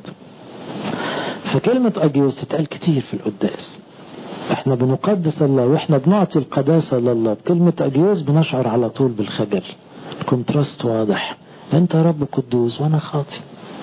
فكلمة أجيوس تتقال كتير في القداس. احنا بنقدس الله واحنا بنعطي القداسة لله. بكلمة أجيوس بنشعر على طول بالخجل، الكونتراست واضح. انت رب قدوس وانا خاطئ،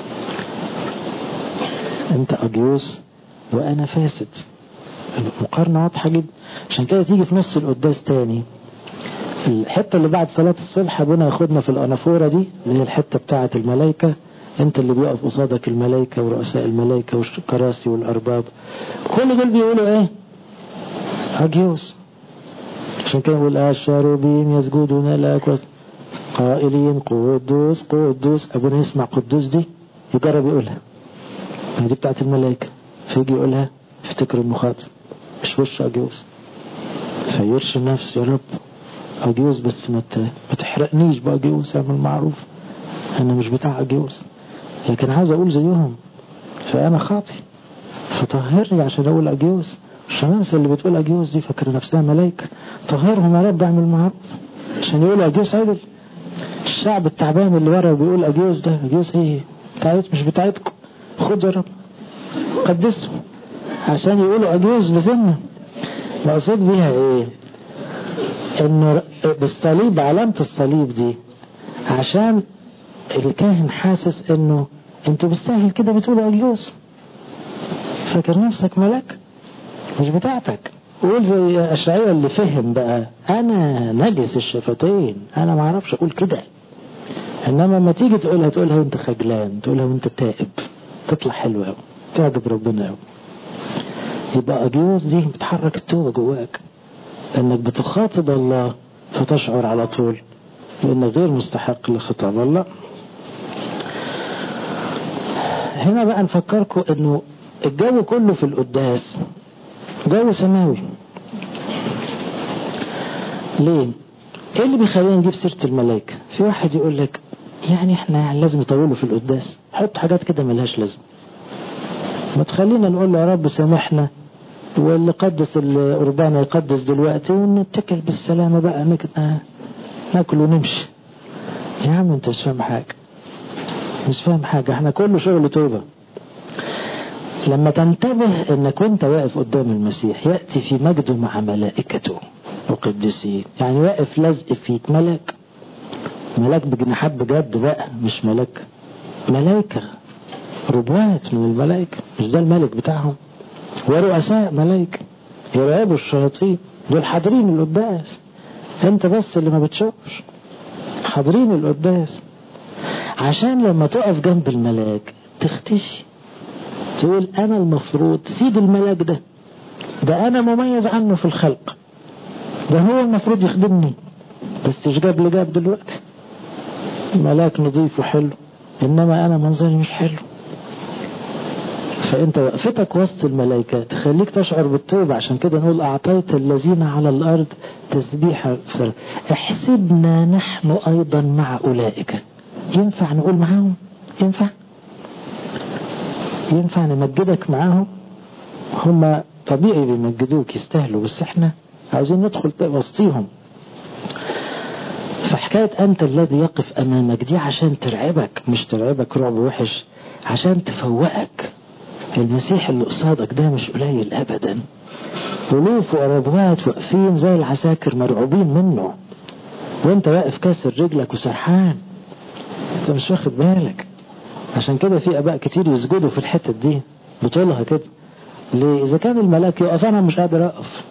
انت أجيوس وانا فاسد. المقارنة واضحة جدا. عشان كده تيجي في نص القداس تاني الحتة اللي بعد صلاة الصلح ابونا ياخدنا في الأنافورة دي اللي هي الحتة بتاعة الملائكة. انت اللي بيقف قصادك الملائكة ورؤساء الملائكة والكراسي والأرباب، كل دول بيقولوا ايه؟ أجيوس. عشان كده يقول الشاروبين يسجدون لك قائلين قدوس قدوس. ابونا يسمع قدوس دي يجرب يقولها، دي بتاعت الملائكة، فيجي يقولها يفتكر المخاطب مش وش أجيوس، فيرشي نفسه يا رب أجيوس بس ما تحرقنيش بأجيوس، اعمل معروف أنا مش بتاع أجيوس لكن عاوز أقول زيهم، فأنا خاطي فطهرني عشان أقول أجيوس. الشمامسة اللي بتقول أجيوس دي فاكرة نفسها ملائكة، طهرهم يا رب اعمل معروف عشان يقولوا أجيوس عدل. الشعب التعبان اللي ورا بيقول أجيوس ده أجيوس ايه بتاعت مش بتاعتكم، خد يا رب قدسهم عشان يقولوا أجيوس بذمة. مقصود بيها ايه؟ انه بالصليب، علامة الصليب دي عشان الكاهن حاسس انه انتوا بالسهل كده بتقولوا أجيوس، فاكر نفسك ملك مش بتاعتك. قول زي أشعياء اللي فهم بقى، أنا نجس الشفتين، أنا ما اعرفش أقول كده. إنما ما تيجي تقولها تقولها وأنت خجلان، تقولها وأنت تائب، تطلع حلوة أوي، تعجب ربنا أوي. يبقى أجيوز دي بتحرك التوبة جواك، لأنك بتخاطب الله فتشعر على طول بأنك غير مستحق لخطاب الله. هنا بقى نفكركم أنه الجو كله في القداس جو سماوي. ليه؟ ايه اللي بيخلينا نجيب سيرة الملائكة؟ في واحد يقول لك يعني احنا لازم نطوله في القداس، حط حاجات كده ملهاش لازم، ما تخلينا نقول له يا رب سامحنا، واللي قدس القربان يقدس دلوقتي، ونتكل بالسلامة بقى ناكل ونمشي. يا عم انت مش فاهم حاجة، مش فاهم حاجة، احنا كله شغل توبة. لما تنتبه انك وانت واقف قدام المسيح يأتي في مجده مع ملائكته وقدسين، يعني واقف لازق فيك ملاك، ملاك بجناحات بجد بقى، مش ملاك ملائكة، ربوات من الملائكة، مش ده الملك بتاعهم، ورؤساء ملائكة يرعبوا الشياطين، دول حاضرين القداس، انت بس اللي ما بتشوفش، حاضرين القداس. عشان لما تقف جنب الملاك تختشي، تقول انا المفروض سيد الملاك ده ده انا مميز عنه في الخلق، ده هو المفروض يخدمني، بس ايش جاب لي جاب دلوقتي؟ ملاك نظيف وحلو، انما انا منظري مش حلو. فانت وقفتك وسط الملائكة تخليك تشعر بالتوبة. عشان كده نقول اعطيت الذين على الارض تسبيحا، احسبنا نحن ايضا مع اولئك. ينفع نقول معاهم؟ ينفع ينفع نمجدك معاهم؟ هم طبيعي بيمجدوك يستاهلوا، بس احنا عاوزين ندخل وسطيهم. فحكاية أنت الذي يقف أمامك دي عشان ترعبك، مش ترعبك رعب وحش، عشان تفوقك. المسيح اللي قصادك ده مش قليل أبدا، ألوف وربوات واقفين زي العساكر مرعوبين منه، وانت واقف كاسر رجلك وسرحان، انت مش واخد بالك. عشان كده في أباء كتير يسجدوا في الحتة دي بطولها كده. ليه؟ إذا كان الملاك يقف أنا مش قادر أقف،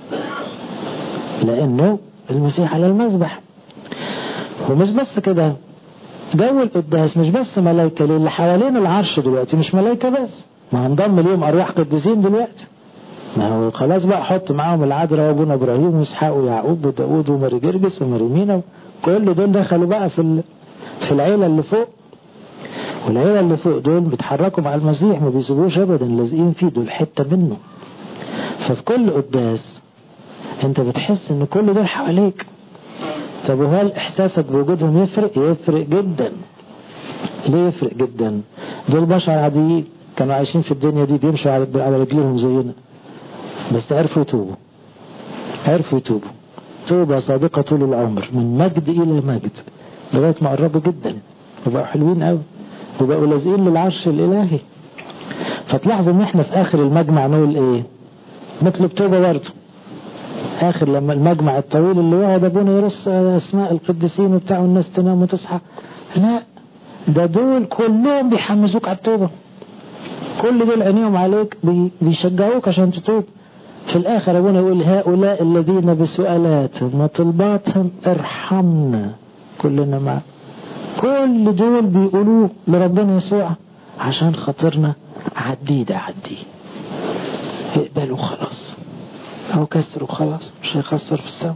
لأنه المسيح على المذبح. ومش بس كده، جو القداس مش بس ملايكة، اللي حوالين العرش دلوقتي مش ملايكة بس، ما هنضم اليوم أرواح قديسين دلوقتي، ما هو خلاص بقى حط معاهم العذراء وابونا إبراهيم وإسحاق ويعقوب وداود وماري جرجس وماري مينا، كل دول دخلوا بقى في في العيلة اللي فوق. والعيلة اللي فوق دول بيتحركوا مع المسيح، ما بيسيبوش أبدا، لازقين فيه، دول حتة منه. ففي كل قداس انت بتحس ان كل دول حواليك. طب وهل احساسك بوجودهم يفرق؟ يفرق جدا. ليه يفرق جدا؟ دول بشر عاديين كانوا عايشين في الدنيا دي، بيمشوا على رجلهم زينا، بس عرفوا يتوبوا، عرفوا يتوبوا توبة صادقة طول العمر، من مجد إلى مجد، لغاية ما قربوا جدا وبقوا حلوين قوي وبقوا لازقين للعرش الإلهي. فتلاحظوا ان احنا في آخر المجمع نقول ايه؟ نطلب توبة برضه. آخر لما المجمع الطويل اللي يقعد أبونا يرص أسماء القديسين وبتاع والناس تنام وتصحى، لا، ده دول كلهم بيحمسوك على التوبة، كل دول عينيهم عليك بيشجعوك عشان تتوب. في الآخر أبونا يقول هؤلاء الذين بسؤالاتهم وطلباتهم ارحمنا كلنا معا، كل دول بيقولوه لربنا يسوع عشان خاطرنا، عدي ده عدي، اقبلوا خلاص أو كسروا خلاص، مش هيخسر في السماء.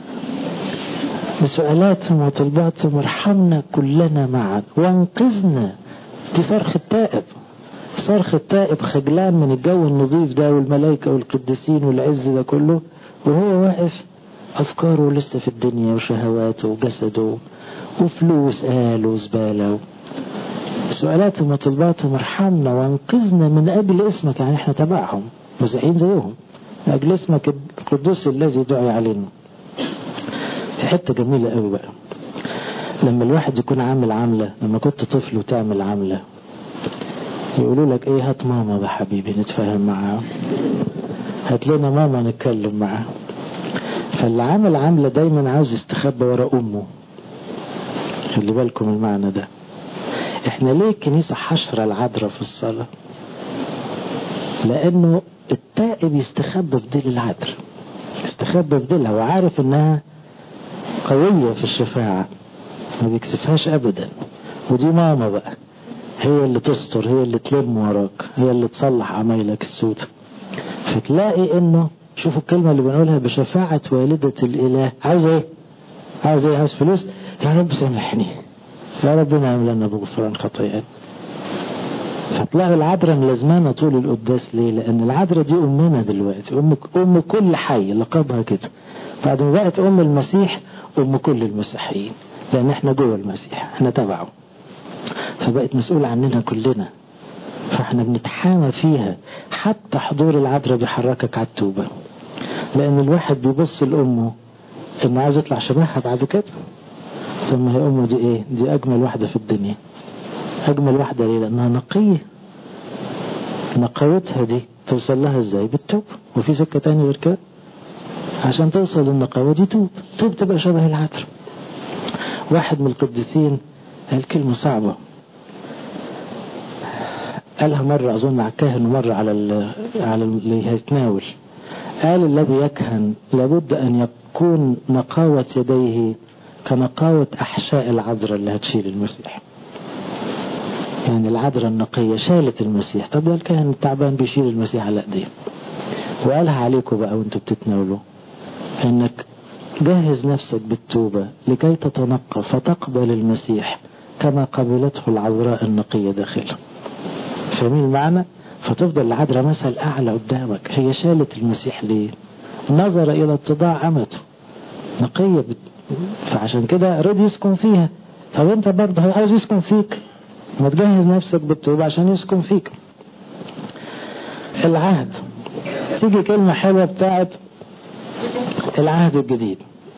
بسؤالاتهم وطلباتهم ارحمنا كلنا معا وانقذنا. دي صرخ التائب، صرخ التائب خجلان من الجو النظيف ده والملائكة والقديسين والعز ده كله، وهو واقف أفكاره لسه في الدنيا وشهواته وجسده وفلوس قال وزبالة. سؤالاتهم وطلباتهم ارحمنا وانقذنا من أجل اسمك، يعني احنا تبعهم مسيحيين زيهم، من أجل اسمك القدوس الذي دعي علينا. في حتة جميلة قوي بقى، لما الواحد يكون عامل عاملة، لما كنت طفل وتعمل عاملة يقولوا لك ايه، هات ماما ده حبيبي نتفاهم معاه، هات لنا ماما نتكلم معاه. فاللي عامل عاملة دايما عاوز يستخبى ورا امه. خلي بالكم المعنى ده. احنا ليه الكنيسة حشرة العذراء في الصلاة؟ لأنه التائب يستخبى في ديل العذراء، يستخبى في ديلها وعارف انها قوية في الشفاعة ما بيكسفهاش ابدا. ودي ماما بقى، هي اللي تستر، هي اللي تلم وراك، هي اللي تصلح عمايلك السودة. فتلاقي انه شوفوا الكلمة اللي بنقولها بشفاعة والدة الاله، عاوز ايه؟ عاوز ايه؟ عاوز فلوس؟ يا رب سامحني، يا رب نعم لنا بغفران خطايانا. فتلاقي العذراء ملازمانة طول القداس. ليه؟ لأن العذراء دي أمنا دلوقتي، أم أم كل حي، لقبها كده. بعد ما بقت أم المسيح أم كل المسيحيين، لأن احنا جوه المسيح، احنا تبعه، فبقت مسؤولة عننا كلنا. فاحنا بنتحامى فيها. حتى حضور العذراء بيحركك على التوبة، لأن الواحد بيبص لأمه إنه عايز يطلع شبهها بعد كده. ثم هي أمه دي إيه؟ دي أجمل واحدة في الدنيا. أجمل واحدة ليه؟ لأنها نقية. نقاوتها دي توصل لها إزاي؟ بالتوب. وفي سكة تاني غير كده؟ عشان توصل للنقاوة دي توب. توب تبقى شبه العذراء. واحد من القديسين قال كلمة صعبة، قالها مرة أظن على الكاهن ومرة على على اللي هيتناول. قال الذي يكهن لابد أن يكون نقاوة يديه كنقاوة أحشاء العذراء اللي هتشيل المسيح. يعني العذراء النقية شالت المسيح. طب ده الكاهن التعبان بيشيل المسيح على ايديه. وقالها عليكم بقى وانتوا بتتناولوا، انك جهز نفسك بالتوبة لكي تتنقى فتقبل المسيح كما قبلته العذراء النقية داخله. فاهمين المعنى؟ فتفضل العذراء مثل اعلى قدامك. هي شالت المسيح ليه؟ نظر الى اتضاع امته نقية بت... فعشان كده رضي يسكن فيها. طب انت برضه عايز يسكن فيك، ما تجهز نفسك بالتوبة عشان يسكن فيك. العهد، تيجي كلمة حلوة بتاعت العهد الجديد.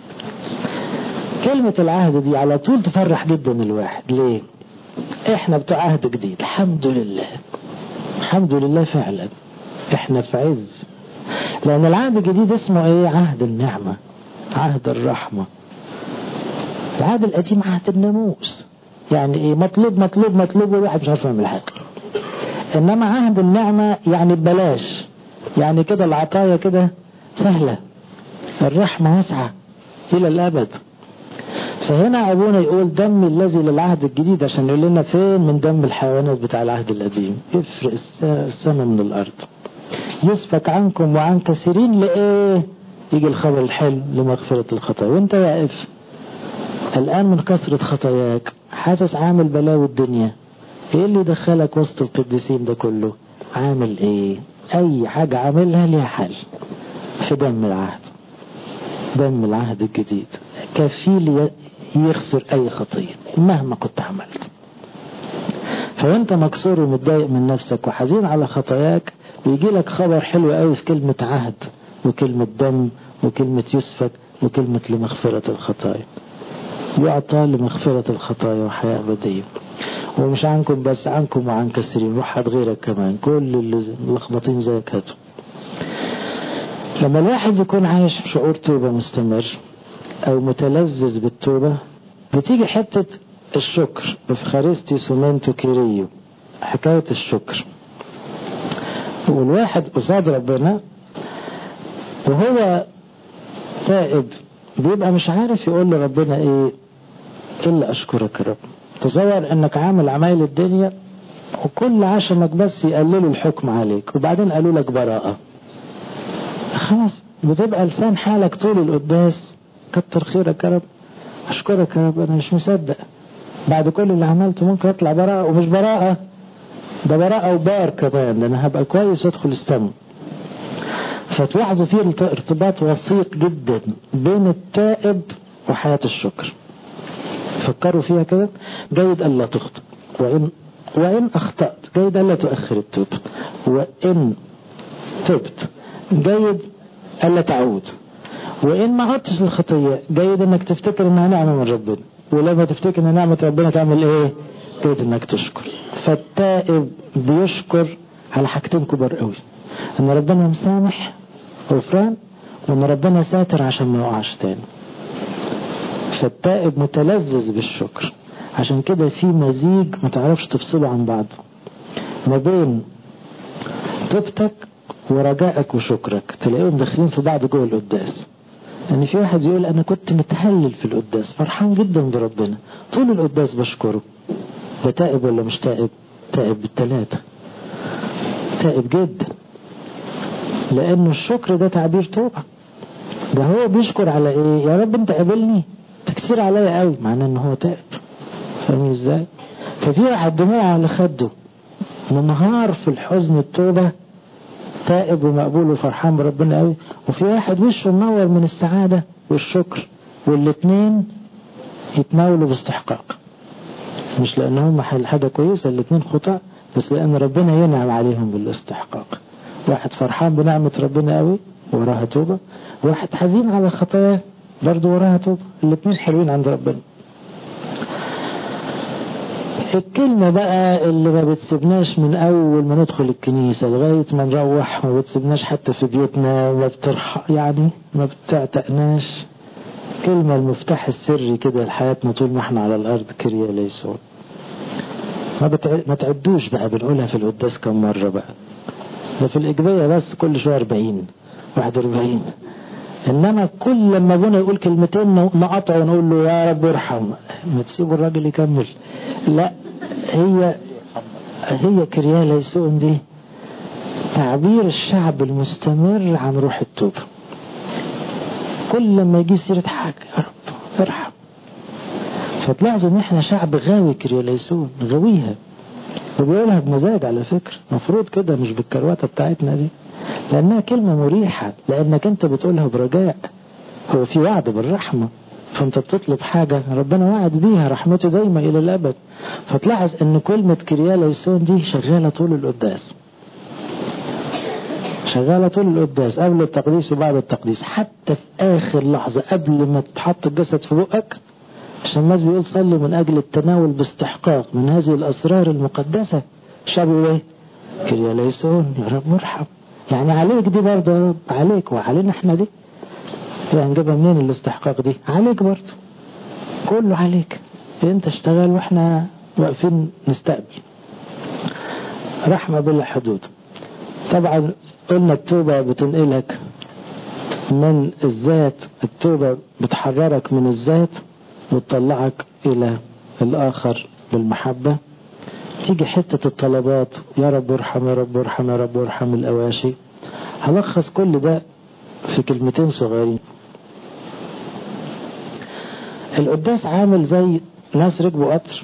كلمة العهد دي على طول تفرح جدا الواحد. ليه؟ احنا بتوع عهد جديد، الحمد لله، الحمد لله فعلا احنا في عز. لان العهد الجديد اسمه ايه؟ عهد النعمة، عهد الرحمة. العهد القديم عهد الناموس. يعني ايه؟ مطلوب مطلوب مطلوب والواحد مش عارف يعمل حاجه. انما عهد النعمه يعني ببلاش، يعني كده العطايا كده سهله، الرحمه واسعه الى الابد. فهنا ابونا يقول دم الذي للعهد الجديد، عشان يقول لنا فين من دم الحيوانات بتاع العهد القديم. يفرق السماء من الارض. يسفك عنكم وعن كثيرين لايه؟ يجي الخبر الحلو لمغفره الخطايا. وانت واقف الآن من كثرة خطاياك، حاسس عامل بلاوي الدنيا، ايه اللي دخلك وسط القديسين ده كله؟ عامل ايه؟ اي حاجة عاملها ليها حل في دم العهد. دم العهد الجديد كفيل يغفر اي خطية مهما كنت عملت. فوانت مكسور ومتضايق من نفسك وحزين على خطاياك، بيجي لك خبر حلو قوي في كلمة عهد وكلمة دم وكلمة يسفك وكلمة لمغفرة الخطايا. يعطى لمغفرة الخطايا وحياة أبدية. ومش عنكم بس، عنكم وعن كثيرين، وحد غيرك كمان، كل اللي ملخبطين زيك هاتوا. لما الواحد يكون عايش شعور توبة مستمر أو متلذذ بالتوبة، بتيجي حتة الشكر. بفخارستي سومنتو كيريو، حكاية الشكر. والواحد قصاد ربنا وهو تائب بيبقى مش عارف يقول لربنا ايه الا اشكرك يا رب. تصور انك عامل عمايل الدنيا وكل عشمك بس يقللوا الحكم عليك، وبعدين قالوا لك براءة، خلاص بتبقى لسان حالك طول القداس كتر خيرك يا رب، اشكرك يا رب، انا مش مصدق بعد كل اللي عملته ممكن اطلع براءة. ومش براءة ده، براءة وبار كمان، ده انا هبقى كويس وادخل السما. فتلاحظوا فيه ارتباط وثيق جدا بين التائب وحياة الشكر. فكروا فيها كده. جيد ألا تخطئ، وإن, وإن أخطأت جيد ألا تؤخر التوب، وإن تبت جيد ألا تعود، وإن ما عدتش الخطية جيد أنك تفتكر أنها نعمة من ربنا، ولما تفتكر أنها نعمة ربنا تعمل إيه؟ جيد أنك تشكر. فالتائب بيشكر على حاجتين كبار قوي، أن ربنا مسامح غفران، وأن ربنا ساتر عشان ما يقعش تاني. فالتائب متلذذ بالشكر. عشان كده في مزيج ما تعرفش تفصله عن بعض ما بين توبتك ورجائك وشكرك تلاقيهم داخلين في بعض جوه القداس. يعني في واحد يقول انا كنت متهلل في القداس فرحان جدا بربنا طول القداس بشكره. ده تائب ولا مش تائب؟ تائب بالثلاثة، تائب جدا، لانه الشكر ده تعبير توبة. ده هو بيشكر على ايه؟ يا رب انت قابلني تكسير عليا قوي، معناه ان هو تائب. فاهمين ازاي؟ ففي واحد دموع على خده منهار في الحزن التوبة تائب ومقبول وفرحان بربنا قوي، وفي واحد وشه منور من السعادة والشكر، والاتنين يتناولوا باستحقاق، مش لانهم حاجة كويسة، الاتنين خطأ، بس لان ربنا ينعم عليهم بالاستحقاق. واحد فرحان بنعمة ربنا قوي وراها توبة، واحد حزين على خطاياه برضو وراها توبة، الاتنين حلوين عند ربنا. الكلمة بقى اللي ما بتسيبناش من أول ما ندخل الكنيسة لغاية ما نروح، ما بتسيبناش حتى في بيوتنا، ما بترح يعني ما بتعتقناش، كلمة المفتاح السري كده لحياتنا طول ما احنا على الأرض، كريا ليسون. ما, بتع... ما تعدوش بقى، بنقولها في القداس كم مرة بقى، ده في الإجبية بس كل شوية أربعين واحد وأربعين، إنما كل لما ابونا يقول كلمتين نقطع ونقول له يا رب ارحم، ما تسيبوا الراجل يكمل. لا، هي هي كريا ليسون دي تعبير الشعب المستمر عن روح التوبة. كل لما يجي سيرة حاجة يا رب ارحم. فتلاحظوا ان احنا شعب غاوي كريا ليسون، غاويها وبيقولها بمزاج على فكرة، مفروض كده مش بالكرواتة بتاعتنا دي، لأنها كلمة مريحة، لأنك أنت بتقولها برجاء. هو في وعد بالرحمة، فأنت بتطلب حاجة ربنا وعد بيها رحمته دايما إلى الأبد. فتلاحظ أن كلمة كريا ليسون دي شغالة طول القداس، شغالة طول القداس، قبل التقديس وبعد التقديس، حتى في آخر لحظة قبل ما تتحط الجسد في بقك، عشان الناس بيقول صلي من أجل التناول باستحقاق من هذه الأسرار المقدسة. الشعب يقول إيه؟ كريا ليسون يا رب ارحم. يعني عليك دي برضه يا رب، عليك وعلينا احنا دي، يعني نجيبها منين الاستحقاق دي؟ عليك برضه، كله عليك، انت اشتغل واحنا واقفين نستقبل. رحمة بلا حدود. طبعا قلنا التوبة بتنقلك من الذات، التوبة بتحررك من الذات وتطلعك الى الاخر بالمحبة. تيجي حتة الطلبات، يا رب ارحم يا رب ارحم يا رب ارحم الأواشي. هلخص كل ده في كلمتين صغيرين. القداس عامل زي ناس ركبوا قطر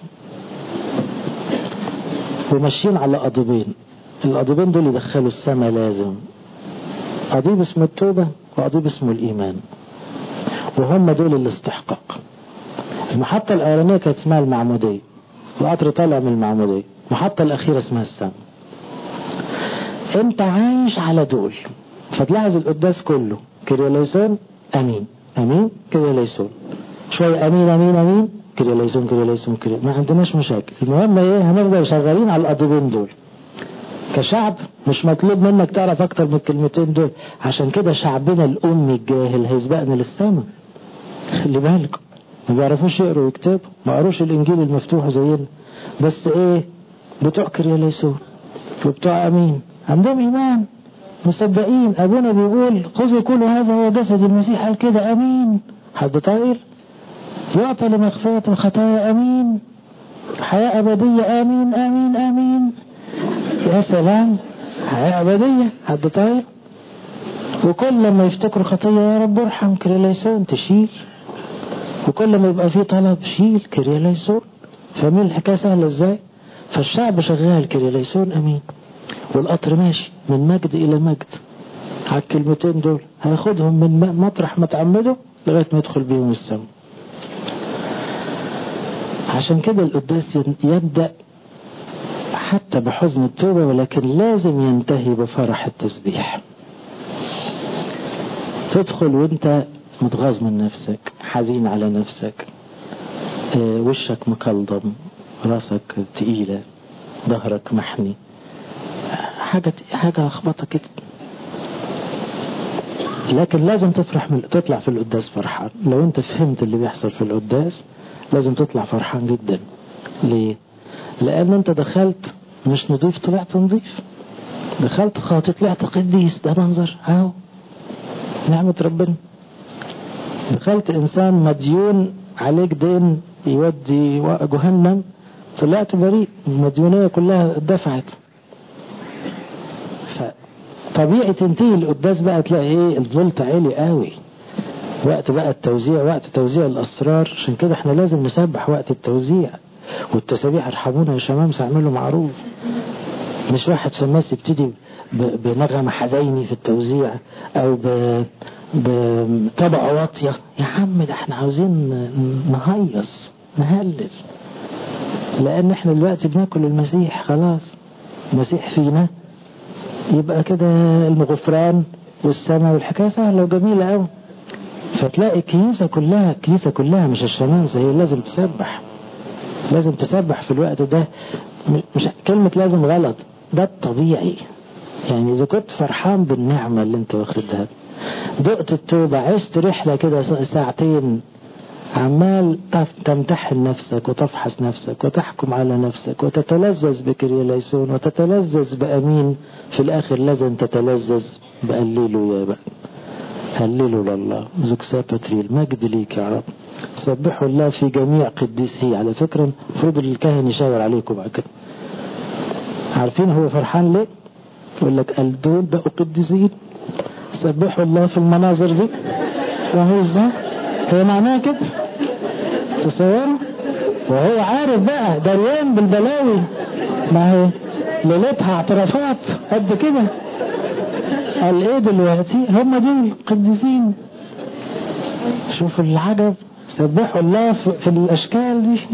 وماشيين على قضيبين، القضيبين دول يدخلوا السماء لازم، قضيب اسمه التوبة وقضيب اسمه الإيمان، وهم دول الاستحقاق. المحطة الأولانية كانت اسمها المعمودية، القطر طالع من المعمودية. المحطة الأخيرة اسمها السماء. انت عايش على دول، فتلاحظ القداس كله كريا ليسون امين امين كريا ليسون، شوية امين امين امين كريا ليسون كريا ليسون كريا، ما عندناش مشاكل. المهم ايه؟ هنفضل شغالين على القضيبين دول كشعب. مش مطلوب منك تعرف اكتر من الكلمتين دول، عشان كده شعبنا الامي الجاهل هيسبقنا للسماء. خلي بالكم، ما بيعرفوش يقروا ويكتبوا، ما قروش الانجيل المفتوح زينا، بس ايه؟ بتوع كريا ليسون وبتوع امين، عندهم ايمان، مصدقين. ابونا بيقول خذوا كل هذا هو جسد المسيح، قال كده امين. حد طاير؟ يعطى لمغفرة الخطايا امين، حياة ابدية امين امين امين. يا سلام، حياة ابدية. حد طاير؟ وكل لما يفتكروا خطية يا رب ارحم كريا ليسون تشيل، وكل ما يبقى فيه طلب شيل كريا ليسون. فاهمين الحكاية سهلة ازاي؟ فالشعب شغال كريا ليسون امين، والقطر ماشي من مجد الى مجد على الكلمتين دول، هياخدهم من مطرح ما تعمده لغاية ما يدخل بيهم السماء. عشان كده القداس يبدأ حتى بحزن التوبة، ولكن لازم ينتهي بفرح التسبيح. تدخل وانت متغاظ من نفسك، حزين على نفسك، اه وشك مكلضم، راسك تقيلة، ظهرك محني، حاجة حاجة أخبطة كده، لكن لازم تفرح من تطلع في القداس فرحان. لو انت فهمت اللي بيحصل في القداس لازم تطلع فرحان جدا. ليه؟ لأن انت دخلت مش نضيف، طلعت نضيف. دخلت خاطئ طلعت قديس، ده منظر اهو نعمة ربنا. دخلت انسان مديون عليك دين يودي جهنم، طلعت بريء، المديونية كلها اتدفعت. فطبيعي تنتهي القداس بقى تلاقي ايه؟ الفولت عالي قوي، وقت بقى التوزيع، وقت توزيع الاسرار. عشان كده احنا لازم نسبح وقت التوزيع، والتسابيح ارحمونا يا شمامس اعملوا معروف. مش واحد شماس يبتدي بنغمة حزيني في التوزيع او بطبقة واطية. يا عم ده احنا عاوزين نهيص نهلل، لان احنا دلوقتي بناكل المسيح خلاص، المسيح فينا، يبقى كده الغفران والسماء والحكاية سهلة وجميلة قوي. فتلاقي الكنيسة كلها، الكنيسة كلها مش الشمامسة، هي لازم تسبح، لازم تسبح في الوقت ده. مش كلمة لازم غلط، ده الطبيعي. يعني إذا كنت فرحان بالنعمة اللي انت واخدها، دقت التوبة، عشت رحلة كده ساعتين عمال تمتحن نفسك وتفحص نفسك وتحكم على نفسك وتتلذذ بكرياليسون وتتلذذ بأمين، في الآخر لازم تتلذذ بقليله يا بقى. هللوا لله زكسا باتريل، مجد ليك يا رب. سبحوا الله في جميع قديسيه. على فكرة المفروض الكاهن يشاور عليكم بعد كده. عارفين هو فرحان ليه؟ يقول لك قال دول بقوا قديسين. سبحوا الله في المناظر دي، وهو ازاي؟ هي معناها كده، تصوروا؟ وهو عارف بقى دريان بالبلاوي، ما هي ليلتها اعترافات قد كده. قال ايه دلوقتي؟ هم دول قديسين. شوفوا العجب، سبحوا الله في الاشكال دي.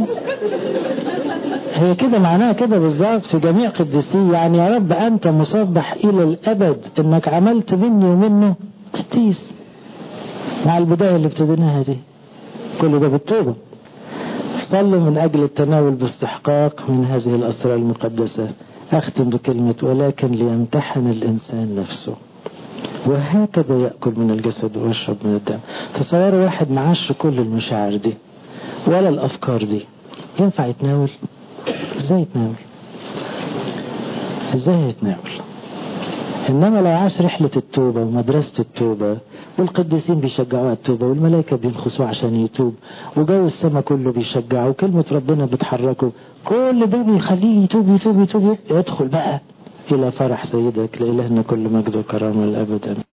هي كده معناها كده بالظبط في جميع قديسيه. يعني يا رب انت مسبح الى الابد انك عملت مني ومنه قديس، مع البداية اللي ابتديناها دي. كل ده بالتوبة. صلوا من اجل التناول باستحقاق من هذه الاسرار المقدسة. اختم بكلمة ولكن ليمتحن الانسان نفسه وهكذا يأكل من الجسد ويشرب من الدم. تصوروا واحد معاش كل المشاعر دي ولا الأفكار دي، ينفع يتناول؟ ازاي يتناول؟ ازاي يتناول؟ إنما لو عاش رحلة التوبة ومدرسة التوبة، والقديسين بيشجعوا على التوبة، والملائكة بينخسوا عشان يتوب، وجو السماء كله بيشجعه، وكلمة ربنا بتحركه، كل ده بيخليه يتوب يتوب يتوب، يدخل بقى إلى فرح سيدك. لإلهنا كل مجد وكرامة الأبد.